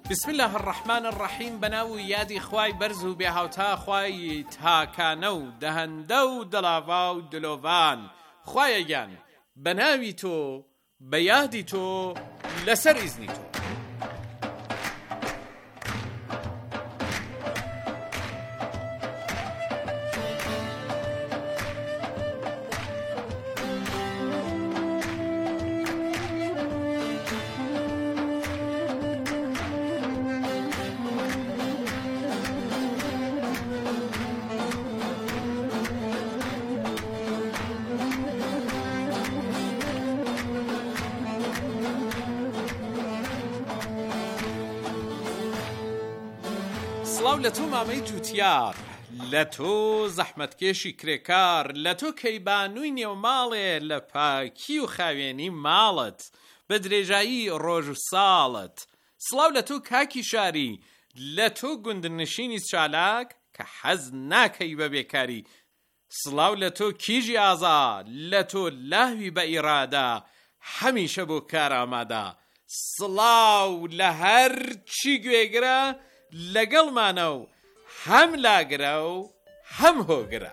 بسم الله الرحمن الرحیم بەناو یادی خوای بەرز و بێهاوتا خوای تاکانە و دەهەندە و دڵاوا و دلۆڤان خوایەگیان بەناوی تۆ بە یادی تۆ لەسەر ئیزنی تۆ. سڵاو لە تۆ مامەی جوتیار، لە تۆ زەحمەتکێشی کرێکار، لە تۆ کەیبانووی نێوماڵێ لە پاکی و خاوێنی ماڵت بە درێژایی ڕۆژ و ساڵت. سڵاو لە تۆ کاکی شاری، لە تۆ گوندنشینی چالاک کە حەز ناکەی بە بێکاری. سڵاو لە تۆ کیژی ئازا، لە تۆ لاوی بە ئیرادا هەمیشە بۆ کار ئامادە. سڵاو لە هەر چی گوێگرە لەگەڵمانە و هەم لاگرە و هەم هۆگرە.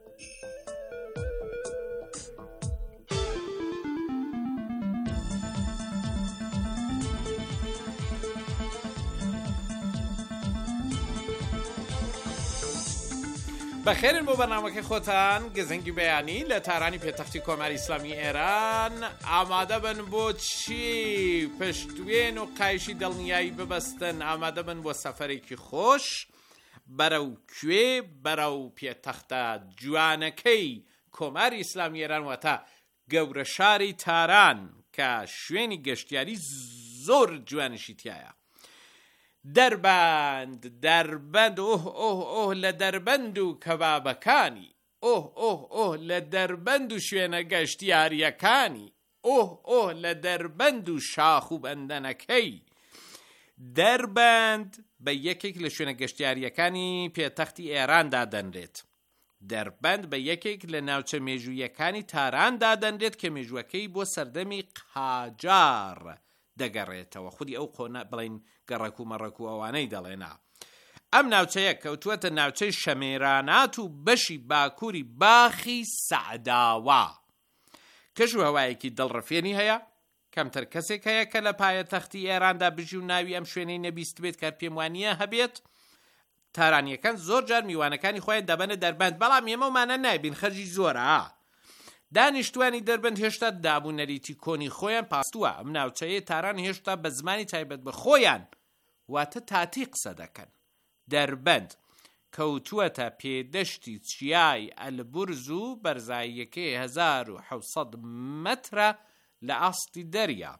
بەخێرن بۆ بەرنامەکەی خۆتان گەزەنگی بەیانی لە تارانی پێتەختی کۆماری ئیسلامی ئێران. ئامادە بن بۆ چی؟ پشتوێن و قایشی دڵنیایی ببەستن، ئامادە بن بۆ سەفەرێکی خۆش بەرەو کوێ، بەرەو پێتەختە جوانەکەی کۆماری ئیسلامی ئێران، واتە گەورە شاری تاران کە شوێنی گەشتیاری زۆر جوانشی تایە. دەربەند دەربەند ئۆه ئۆه ئۆه لە دەربەند و کەبابەکانی، ئۆه ئۆه ئۆه لە دەربەند و شوێنە گەشتیاریەکانی، ئۆه ئۆه لە دەربەند و شاخ و بەندەنەکەی. دەربەند بە یەکێک لە شوێنە گەشتیاریەکانی پێتەختی ئێراندا دەنرێت. دەربەند بە یەکێک لە ناوچە مێژوویەکانی تاراندا دەنرێت کە مێژووەکەی بۆ سەردەمی قاجار دەگەڕێتەوە. خودی ئەو قۆنا بڵین گەڕەک و مەڕەک و ئەوانەی دەڵێنا. ئەم ناوچەیە کەوتووەتە ناوچەی شەمێرانات و بەشی باکووری باخی سەعداوە. کەش و هەوایەکی دڵڕفێنی هەیە، کەمتر کەسێک هەیە کە لە پایەتەختی ئێراندا بژی و ناوی ئەم شوێنەی نەبیست بێت کە پێم وانییە هەبێت. تارانیەکان زۆر جار میوانەکانی خۆیان دەبەنە دەربەند، بەڵام ئێمەمانە نایبین، خەرجی زۆرە. دانیشتوانی دەربەند هێشتا دابوونەریتی کۆنی خۆیان پاستووە. ئەم ناوچەیە تاران هێشتا بە زمانی تایبەت بە خۆیان واتە تاتی قسە دەکەن. دەربەند کەوتووەتە پێدەشتی چیای ئەلبورز و بەرزاییەکەی هەزار و حەوت مەترە لە ئاستی دەریا.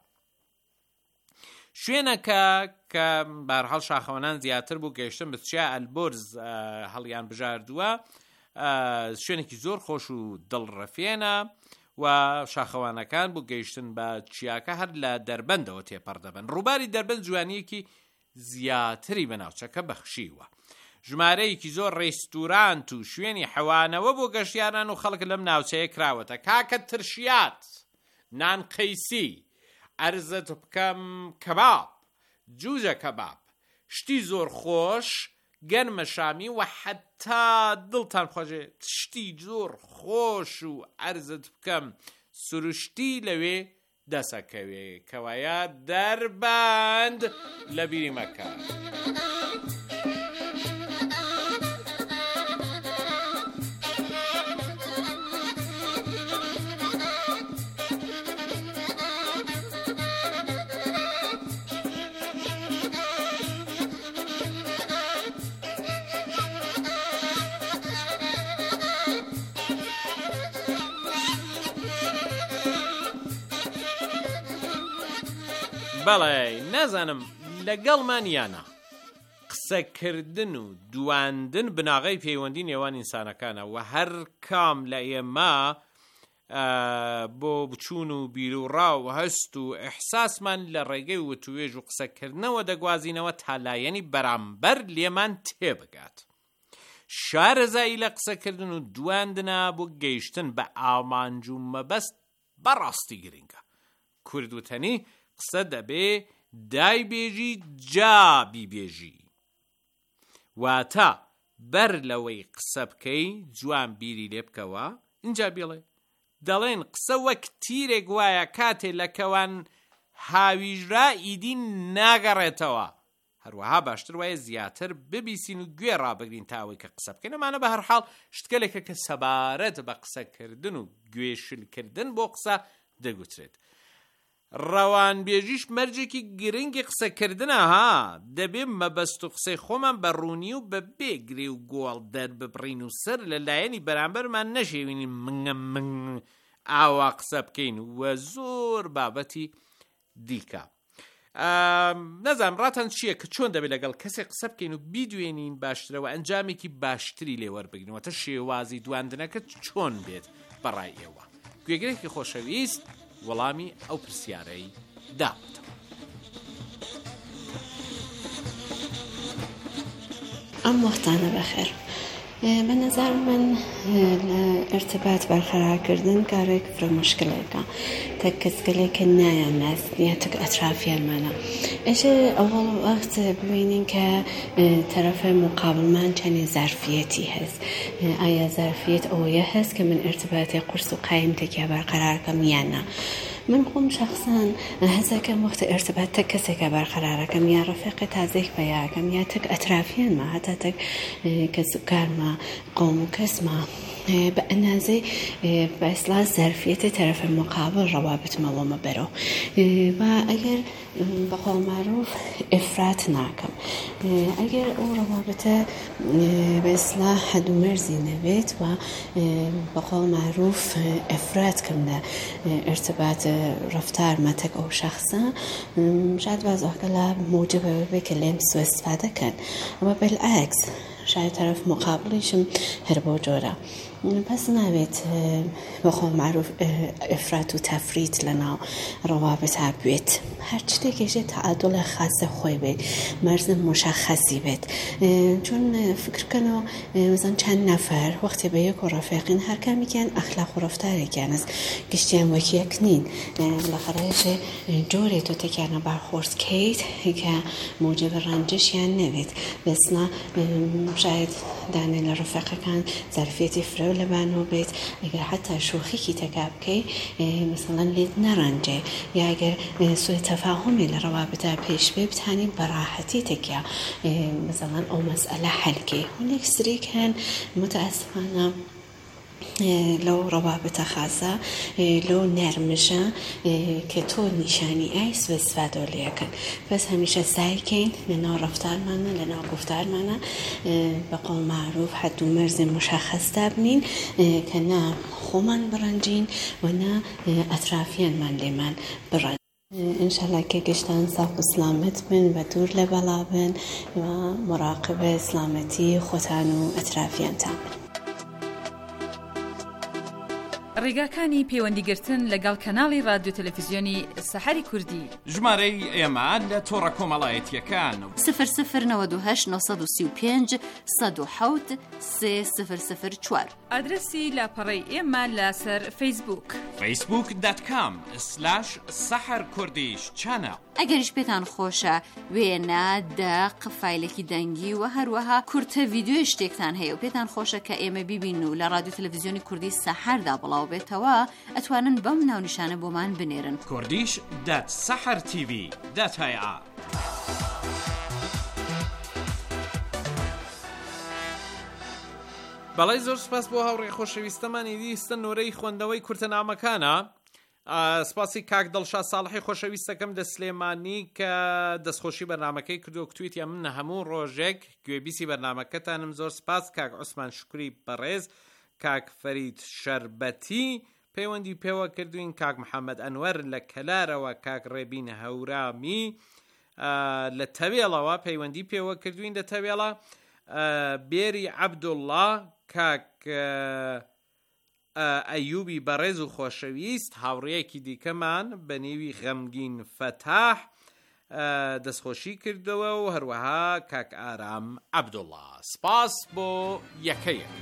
شوێنەکە کە بەرحەڵ شاخەوانان زیاتر بوو گەیشتن بە چیای ئەلبورز هەڵیان بژاردووە، شوێنێکی زۆر خۆش و دڵڕەفێنە و شاخەوانەکان بوو گەیشتن بە چیاکە هەر لە دەربەندەوە تێپەڕ دەبن. ڕووباری دەربەند جوانیەکی زیاتری بە ناوچەکە بەخشیوە. ژمارەیەکی زۆر ڕێستورانت و شوێنی حەوانەوە بۆ گەشتیاران و خەڵک لەم ناوچەیە کراوەتە. کاکە ترشیات، نان قەیسی، ئەرزت بکەم کەباب، جوجە کەباب، شتی زۆر خۆش، گەرمە شامی و حتا دڵتان خۆشێ شتی زۆر خۆش و ئەرزت بکەم سروشتی لەوێ دەسەکەوێ کەوایە دەربەند لە بیری مەکە. بەڵێ نازانم لەگەڵمان یانە قسەکردن و دواندن بناغەی پەیوەندی نێوان ئینسانەکانە و هەر کام لە ئێمە بۆ بچوون و بیر و ڕاو و هەست و ئەحساسمان لە ڕێگەی وتوێژ و قسەکردنەوە دەگوازینەوە تا لایەنی بەرامبەر لێمان تێبگات. شارەزایی لە قسەکردن و دواندنە بۆ گەیشتن بە ئامانج و مەبەست بەڕاستی گرنگە. کوردوتەنی قسە دەبێ دای بێژی جا بیبێژی، واتە بەر لەوەی قسە بکەی جوان بیری لێ بکەوە. اینجا بێڵێ دەڵێن قسە وەک تیرێک وایە کاتێ لە کەوان هاویژرا ئیدی ناگەڕێتەوە. هەروەها باشتر وایە زیاتر ببیسین و گوێ ڕابگرین تاوەی کە قسە بکەین. ئەمانە بە هەر حاڵ شتکەلێکە کە سەبارەت بە قسەکردن و گوێشلکردن بۆ قسە دەگوترێت. ڕەوانبێژیش مەرجێکی گرنگی قسەکردنە ها، دەبێ مەبەست و قسەی خۆمان بە ڕوونی و بە بێگرێ و گۆڵ دەرببڕین و سەر لە لایەنی بەرامبەرمان نەشێوینی منگە من ئاوا قسە بکەین وە زۆر بابەتی دیکە. نەزانم ڕاتان چییە کە چۆن دەبێت لەگەڵ کەسێک قسە بکەین و بیدوێنین باشترەوە ئەنجامێکی باشتری لێوەربگرینەوە تە شێوازی دواندنەکە چۆن بێت بەڕای ئێوە. گوێگرێکی خۆشەویست وەڵامی ئەو پرسیارەی داوتەوە. ئەم وەختانە بەخێر. بە نەزار من ارتباط بەرقەرارکردن کارێک فرە مشکلێکە تە کەسگەلێکە نایان ناستنیە تک ئەترافیانمانە. ئێشە ئەوڵ وەخت ببینین کە تەرەفە مقابلمان چەندی زارفیەتی هەست. ئایا زارفیەت ئەوەیە هەست کە من ارتباطی قورس و قایمتێکیا بەرقەرارکەم یاننا. من خۆم شخصان هەزەکەم وەختە ارتباط تەک کەسێکە بەرقەرارەکەم یا ڕەفیقی تازەیەک پەیاکەم یا تەک ئەترافیانمە هەتا تەک کەس و کارمە قوم و کەسمە بە ئەندازەی بە ئیسلاح زەرفیەتی تەرەفە مقابل ڕەوابەتمەوەمە بەرەو و ئەگەر بەقۆڵ معروف ئفرات ناکەم. ئەگەر ئەو ڕەوابەتە بە ئیسلاح حەد و مەرزی نەبێت و بەقۆڵ معروف ئفرات کەم لە ارتباط ڕەفتارمە تەک ئەو شەخصە شاید بازۆکە لە موجبە بێت کە لێم سوء استفادە کەن. ئەمە بالعکس شاید طرف مقابلیشم هەر بۆ جۆرە. پس ناوێت بەقۆڵ معروف ئفرات و تەفریت لەناو ڕەوابەتا بێت. هەر شتێکێژێت تعادڵە خاصە خۆی بێت، مەرزە مشخصی بێت. چون فکرکەنەوە مەزان چەند نەفەر وەختی بە یەک و ڕەفیقین هەر کامێکیان ئەخلاق و ڕەفتارێکیان هەست گشتیان وەکیەک نین. بالاخەرەیەشێ جۆرێت و تێکیانە بەرخۆرد کەیت کە موجب ڕەنجشیان نەبێت. بەسنا شاید دانێ لە ڕەفیقەکان زەرفێتی فرە لەبانەوە بێت. ئەگەر حتا شوخیکی تەکا بکەی مثلەن لێت نەڕەنجێ یا ئەگەر سوء تەفاهمی لە ڕەوابەتا پێش بێ بتانی بەڕاحەتی تێکیا مثلەن ئەو مەسئەلە حەلکەی. هەندێک سرێک هەن متەئەسفانە لەو ڕەوابەتە خازە لەو نەرمشە کە تۆ نیشانی ئای سوء استفادە لێەکەن. بەس هەمیشە سعیکەین لەناو ڕەفتارمانە لەناو گفتارمانە بەقۆڵ معروف حەد و مەرزی مشخصدا بنین کە نا خۆمان بڕەنجین و نا ئەترافیانمان لێمان بڕەن. ئینشاءالله کە گەشتان ساق و سلامت بن بە دوور لە بەڵا بن و مراقبە سلامەتی خۆتان و ئەترافیانتان بن. ڕێگاکانی پەیوەندیگرتن لەگەڵ کەناڵی رادیۆ تەلەڤیزیۆنی سەحەری کوردی ژمارەی ئێمە لە تۆڕە کۆمەڵایەتیەکان صفر صفر نود و هەشت نۆ سەد و سی و پێنج سەد و حەوت سێ صفر صفر چوار. ئادرسی لاپەڕەی ئێمە لەسەر فەیسبووک فەیسبووک دات کام سلاش سەحەر کوردیش چانە. ئەگەریش پێتان خۆشە وێنە دەق فایلێکی دەنگی و هەروەها کورتە ڤیدیۆی شتێکتان هەیە و پێتان خۆشە کە ئێمە بیبین و لە رادیۆ تەلەڤیزیۆنی کوردی سەحەردا بڵاو بێتەوە ئەتوانن بەم ناونیشانە بۆمان بنێرن. کوردیش دات سەحەر تیڤی دات هایە. بەڵای زۆر سپاس بۆ هاوڕێی خۆشەویستەمانی دیستە نۆرەی خوێندەوەی کورتەنامەکانە. سپاسی کاک دڵشاد ساڵحی خۆشەویستەکەم دە سلێمانی کە دەستخۆشی بەرنامەکەی کردو کتویتە من هەموو ڕۆژێک گوێبیسی بەرنامەکەتانم. زۆر سپاس کاک عوسمان شکری بەڕێز، کاک فەرید شەربەتی پەیوەندی پێوە کردوین، کاک محەممەد ئەنوەر لە کەلارەوە، کاک ڕێبین هەورامی لە تەوێڵەوە پەیوەندی پێوە کردوین لە تەوێڵە، بێری عەبدوڵڵا، کاک ئەیوبی بەڕێز و خۆشەویست هاوڕێیەکی دیکەمان بە نێوی غەمگین فەتاح دەستخۆشی کردەوە و هەروەها کاک ئارام عەبدوڵڵا. سپاس بۆ یەکەیەک.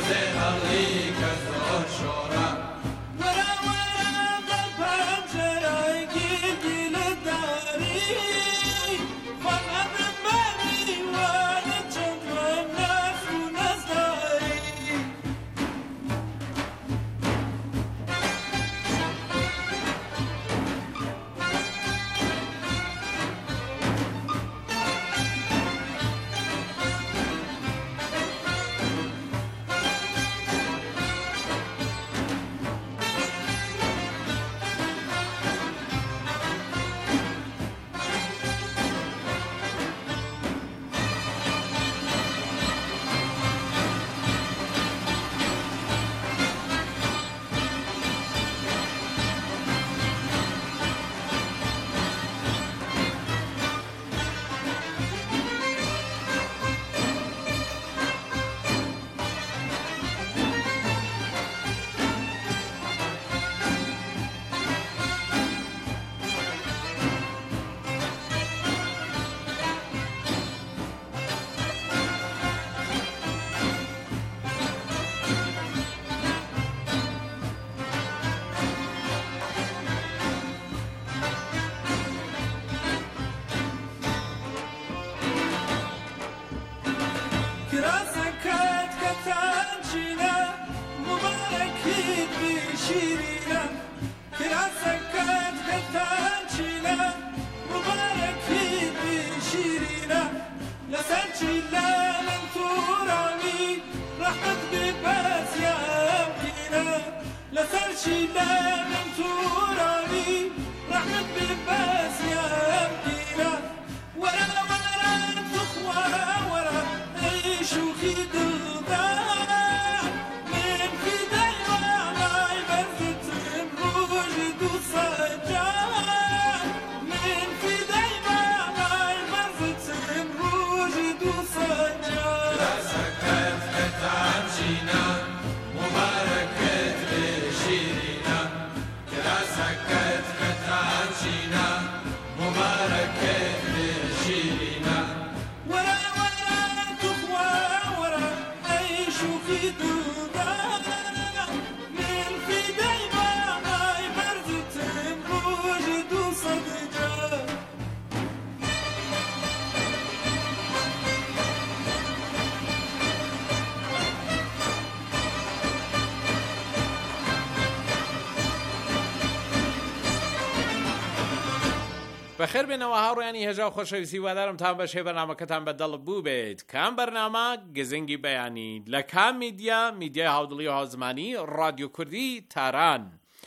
بەخێر بێنەوە هاوڕێیانی هێژا و خۆشەویستی وادارم تان بەشێ بەرنامەکەتان بەدڵ بوو بێت. کام بەرنامە گزنگی بەیانی لە کام میدیا میدیای هاودڵی و هاوزمانی رادیۆ کوردی تاران.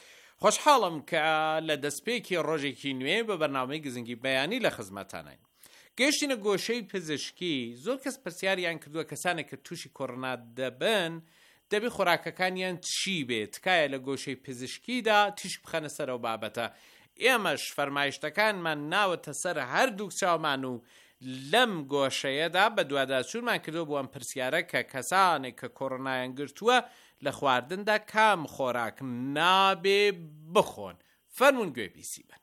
خۆشحاڵم کە لە دەستپێکی ڕۆژێکی نوێ بە بەرنامەی گزنگی بەیانی لە خزمەتانین. گەشتینە گۆشەی پزیشکی زۆر کەس پرسیاریان کردووە کەسانێک کە تووشی کۆڕۆنا دەبن دەبێ خۆراکەکانیان چی بێت، تکایە لە گۆشەی پزیشکیدا تیش بخەنە سەرەوە بابەتە. ئێمەش فەرمایشتەکانمان ناوەتە سەر هەردوو چاومان و لەم گۆشەیەدا بە دوواداچوونمان کردو بۆ ئەم پرسیارە کە کەسانێک کە کۆڕۆنایان گرتووە لە خواردندا کام خۆراک نابێ بخۆن. فەرمون گوێ بیسی بن.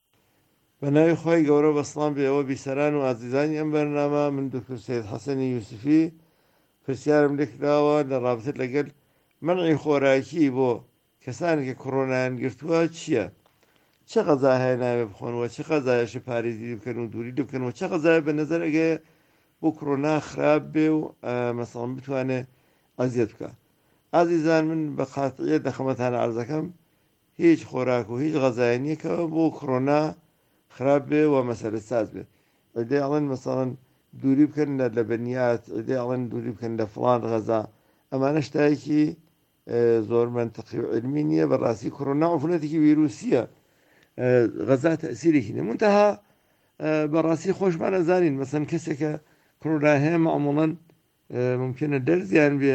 بە ناوی خۆی گەورە بەسڵام بێەوە بیسەران و ئازیزانی ئەم بەرنامە، من دکتۆر سەید حەسەنی یوسفی پرسیارم لێکراوە لە ڕابطە لەگەڵ منعی خۆراکی بۆ کەسانی کە کۆڕۆنایان گرتووە چییە؟ چه غەزا هەیە ناوێ بخۆنەوە، چه غەزایەش پارێزی بکەن و دووری بکەنەوە، چه غەزایە بە نەزەر ئەگەیە بۆ کۆڕۆنا خراپ بێ و مەسەڵەن بتوانێت ئەزیەت بکە. ئازیزان من بە قاتعیەت لە خەمەتان عەرزەکەم هیچ خۆراک و هیچ غەزایە نییە کە بۆ کۆڕۆنا خراپ بێ و مەسەلە ساز بێت. ئەدەی ئەڵێن مەسەڵەن دووری بکەن لە لەبەنیات، ئەدەی ئەڵێن دووری بکەن لە فڵان غەزا. ئەمانە شتایەکی زۆر منتەقی و علمی نییە. بەڕاستی کۆڕۆنا عفونەتێکی ڤیرۆسیە، غەزا تەئسیرێکی نیە. منتەها بەڕاستی خۆشمان ئەزانین مەسەڵەن کەسێکە کۆڕۆنا هەیە مەعموڵەن ممکنە دەرزیان بێ،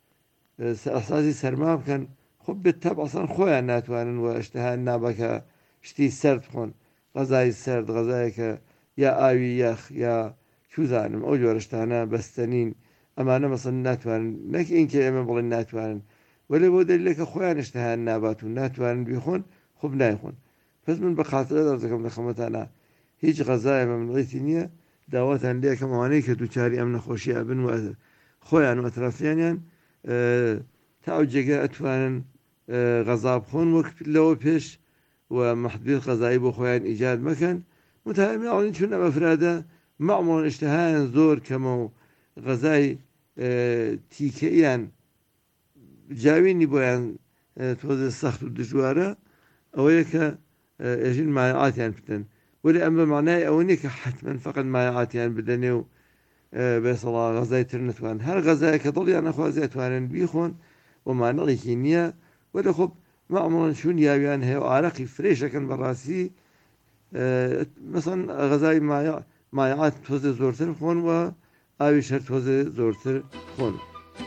ئەحساسی سەرما بکەن، خۆ بێت تەب ئەسڵەن خۆیان ناتوانن و ئەشتەیان نابەکە شتی سەرد بخۆن، غەزای سەرد، غەزایەکە یا ئاوی یەخ یا چوزانم ئەو جۆرەشتانە بەستەنین، ئەمانە مەسەڵەن ناتوانن، نەک ئینکە ئێمە بڵێن ناتوانن، وەلێ بۆ دەلیلەکە خۆیان ئەشتەیان نابات و ناتوانن بیخۆن، خۆ نایخۆن. پس من بە خاترە دەرزەکەم لە خەمەتانە هیچ غەزایە مەمنوعیتی نییە. داواتان لێ کەم ئەوانەی کە دووچاری ئەم نەخۆشیە بن و خۆیان و ئەترافیانیان تا ئەو جێگە ئەتوانن غەزا بخۆن وەک لەوە پێش و محدود غەزایی بۆ خۆیان ئیجاد مەکەن متهمین چون ئەمە فرادە معموڵ ئشتهایان زۆر کەمە و غەزای تیکەیان جاوینی بۆیان تۆزە سەخت و دژوارە ئەوەیە کە ئێژین مایعاتیان بدەن ولی ئەم بە معنای ئەوە نیە کە حتمەن فقط مایعاتیان بدەنێ و بێسەڵا غەزای تر نتوان هەر غەزایە کە دڵیان نەخوازی ئەتوانن بیخۆن و مانەڵێکی نییە وەرە خۆب معموڵەن چون یاویان هەیە و ئارەقی فرێشەکەن بەڕاستی مەسەن غەزای مایعات تۆزە زۆرتر خۆن و ئاوی شەر تۆزە زۆرتر خۆن.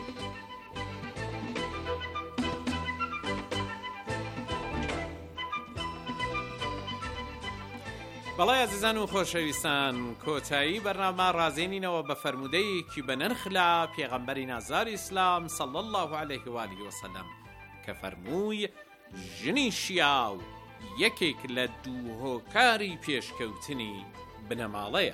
بەڵای عزیزان و خۆشەویستان کۆتایی بەرنامە ڕازێنینەوە بە فەرمودەیەکی بە نرخلا پێغەمبەری نازاری ئیسلام صلی الله عليه و آله وسلم کە فەرمووی ژنی شیاو یەکێک لە دوو هۆکاری پێشکەوتنی بنەماڵەیە.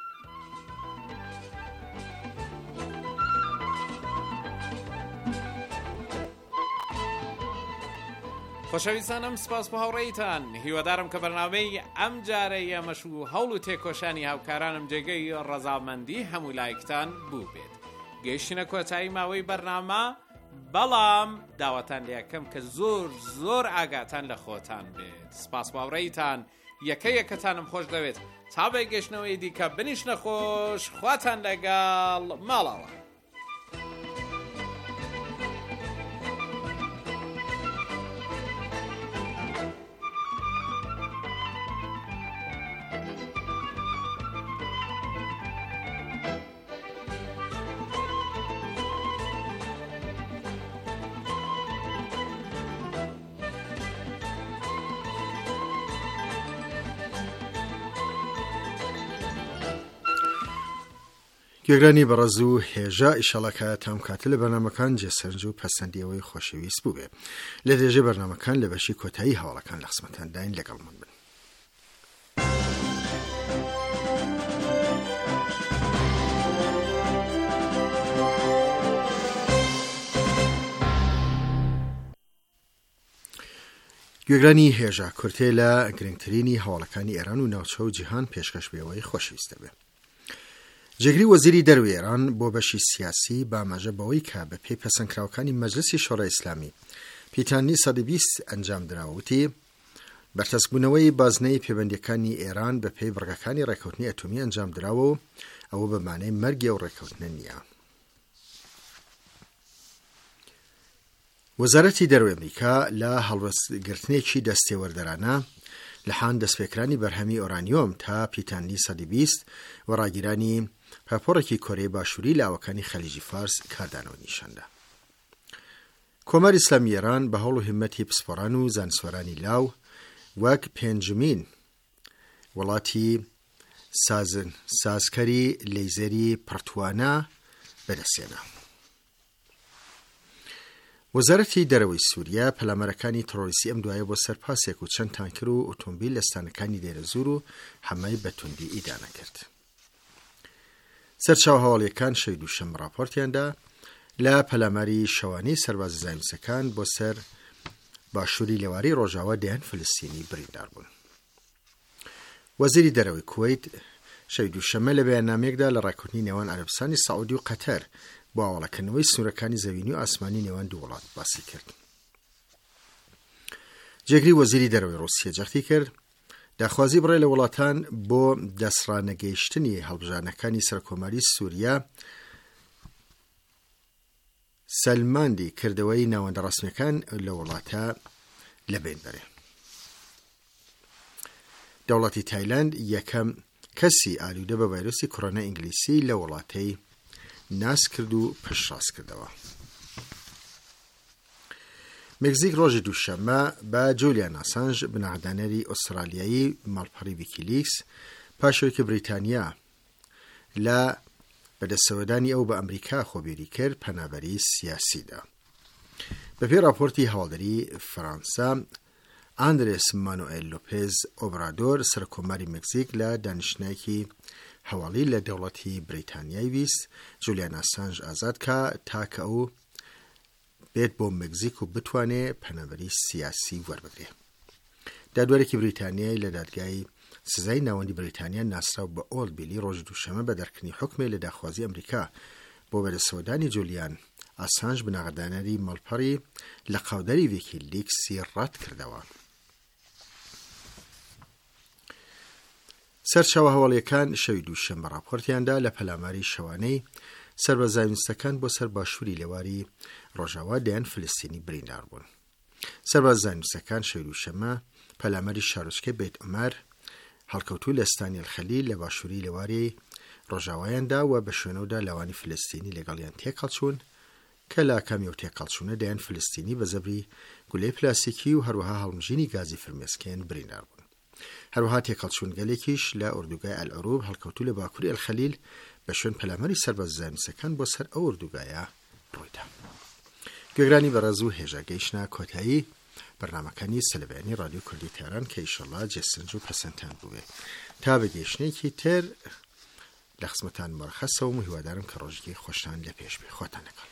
خۆشەویستانم سپاس بۆ هاوڕێیتان هیوادارم کە بەرنامەی ئەم جارەی ئەمەش و هەوڵ و تێکۆشانی هاوکارانم جێگەی ڕەزامەندی هەموو لایکتان بوو بێت. گەیشتنە کۆتایی ماوەی بەرنامە بەڵام داواتان لێکەم کە زۆر زۆر ئاگاتان لە خۆتان بێت. سپاس بۆ هاوڕێیتان یەکە یەکەتانم خۆش دەوێت تا بە گەشتنەوەی دیکە بنیشنە خۆش خواتان لەگەڵ ماڵەوە. گوێگرانی بەڕێز و هێژا ئیشەڵەکە تام کاتە لە بەرنامەکان جێسەرنج و پەسەندیەوەی خۆشەویست بوو بێ لە دێژێ بەرنامەکان لە بەشی کۆتایی هەواڵەکان لە قسمەتان داین لەگەڵمان بن. گوێگرانی هێژا کورتێ لە گرنگترینی هەواڵەکانی ئێران و ناوچە و جیهان پێشکەش بێەوەی خۆشەویستە بێ. جێگری وەزیری دەروی ئێران بۆ بەشی سیاسی بامەژە بەوەی کە بە پێی پەسەندکراوەکانی مەجلیسی شۆڕای ئیسلامی پیتانی سەد و بیست ئەنجام درراوتی بەرتەسبوونەوەی بازنەی پەیوەندیەکانی ئێران بە پێی بڕگەکانی ڕێکەوتنی ئەتۆمی ئەنجام دراوە و ئەوە بە مانای مەرگی ئەو ڕێکەوتنە نییە. وەزارەتی دەروی ئەمریکا لە هەڵوەستگرتنێکی دەستێوەردەرانە لەحان دەستپێکرانی بەرهەمی ئۆرانیۆم تا پیتانی سەد و بیست و ڕاگیرانی پاپۆرێکی کۆرەی باشووری لاوەکانی خەلیجی فارس کاردانەوە نیشاندا. کۆماری ئیسلامی ئێران بە هەوڵ و هیممەتی پسپۆران و زانسوەرانی لاو وەک پێنجمین وڵاتی سازن سازکەری لەیزەری پڕتوانە بەدەستێنا. وەزارەتی دەرەوەی سووریا پەلامەرەکانی تۆڕۆریستی ئەم دوایە بۆ سەرپاسێک و چەند تانکر و ئۆتۆمبیل لە ستانەکانی دێرەزور و هەمای بەتوندی ئیدانە کرد. سەرچاو هەواڵیەکان شەوی دووشەممە راپۆرتیاندا لە پەلاماری شەوانەی سەربازە زایمسەکان بۆ سەر باشووری لێواری ڕۆژاوە دەیان فلستینی بریندار بوون. وەزیری دەرەوەی کوێیت شەوی دووشەممە لە بەیاننامەیەکدا لە ڕێککەوتنی نێوان عەرەبستانی سەعودی و قەتەر بۆ هەواڵەکردنەوەی سنوورەکانی زەوینی و ئاسمانی نێوان دوو وڵات باسی کرد. جێگری وەزیری دەرەوەی ڕووسیا جەختی کرد داخوازی بڕێ لە وڵاتان بۆ دەسڕانەگەیشتنی هەڵبژارنەکانی سەرکۆماری سووریا سەلماندی کردەوەی ناوەندە ڕەسمیەکان لە وڵاتە لەبین بەرێ. دەوڵەتی تایلاند یەکەم کەسی ئالوودە بە ڤایرۆسی کۆرۆنا ئینگلیسی لە وڵاتەی ناس کرد و پشتڕاست کردەوە. مێکزیک ڕۆژی دووشەممە بە جولیان ئاسانژ بناغدانەری ئوسترالیایی ماڵپەڕی ویکیلیکس پاشەوەی کە بریتانیا لە بەدەستەوەدانی ئەو بە ئەمریکا خۆبیری کرد پەنابەری سیاسیدا. بەپێی راپۆرتی هەواڵدەری فەرەنسا ئاندرێس مانوئێل لۆپێز ئۆبرادۆر سەرکۆماری مێکزیک لە دانیشتنایەکی هەواڵی لە دەوڵەتی بریتانیای ویست جولیان ئاسانژ ئازاد کە تاکە ئەو بێت بۆ مەگزیک و بتوانێت پەنەبەری سیاسی وەربگرێ. دادوەرێکی بریتانیای لە دادگای سزای ناوەندی بریتانیا ناسراو بە ئۆڵ بیلی ڕۆژ دووشەمە بە دەرکردنی حکمێ لە داخوازی ئەمریکا بۆ بەدەستەوەدانی جولیان ئاسانج بناغدانەری مەڵپەڕی لە قاودەری ویکیلیکسی ڕەت کردەوە. سەرچاوە هەواڵیەکان شەوی دووشەمە ڕاپۆرتیاندا لە پەلاماری شەوانەی سەربەرزای وینستەکان بۆ سەر باشووری لێواری ڕۆژاوا دەیان فلستینی بریندار بوون. سەربەرزای وینستەکان شەوی دووشەمە پەلاماری شارۆچکەی بێت عومەر هەڵکەوتوو لە ستانی الخەلیل لە باشووری لێواری ڕۆژاوایاندا و بە شوێنەوەدا لاوانی فلستینی لەگەڵیان تێکەڵچوون کە لە کامیەوە تێکەڵچوونە دەیان فلستینی بە زەبری گولەی پلاسیکی و هەروەها هەڵمژینی گازی فرمێسکێن بریندار بوون. هەروەها تێکەڵچوون گەلێکیش لە ئوردوگای ئەلعروب هەڵکەوتوو لە باکووری ئەلخەلیل بە شوێن پەلاماری سەربەرزای وینستەکان بۆ سەر ئەو ئوردوگایە ڕوویدا. گوێگرانی بەڕێز و هێژە گەیشتە کۆتایی بەرنامەکانی سەلەبیانی رادیۆ کوردی تێران کە ئیشەڵڵا جێسنج و پەسەندتان بووێ. تا بەگەیشتنێکی تر لە خزمەتان مەرخەسەوم و هیوادارم کە ڕۆژگی خۆشتان لە پێش بێ. خۆتان لەگەڵ.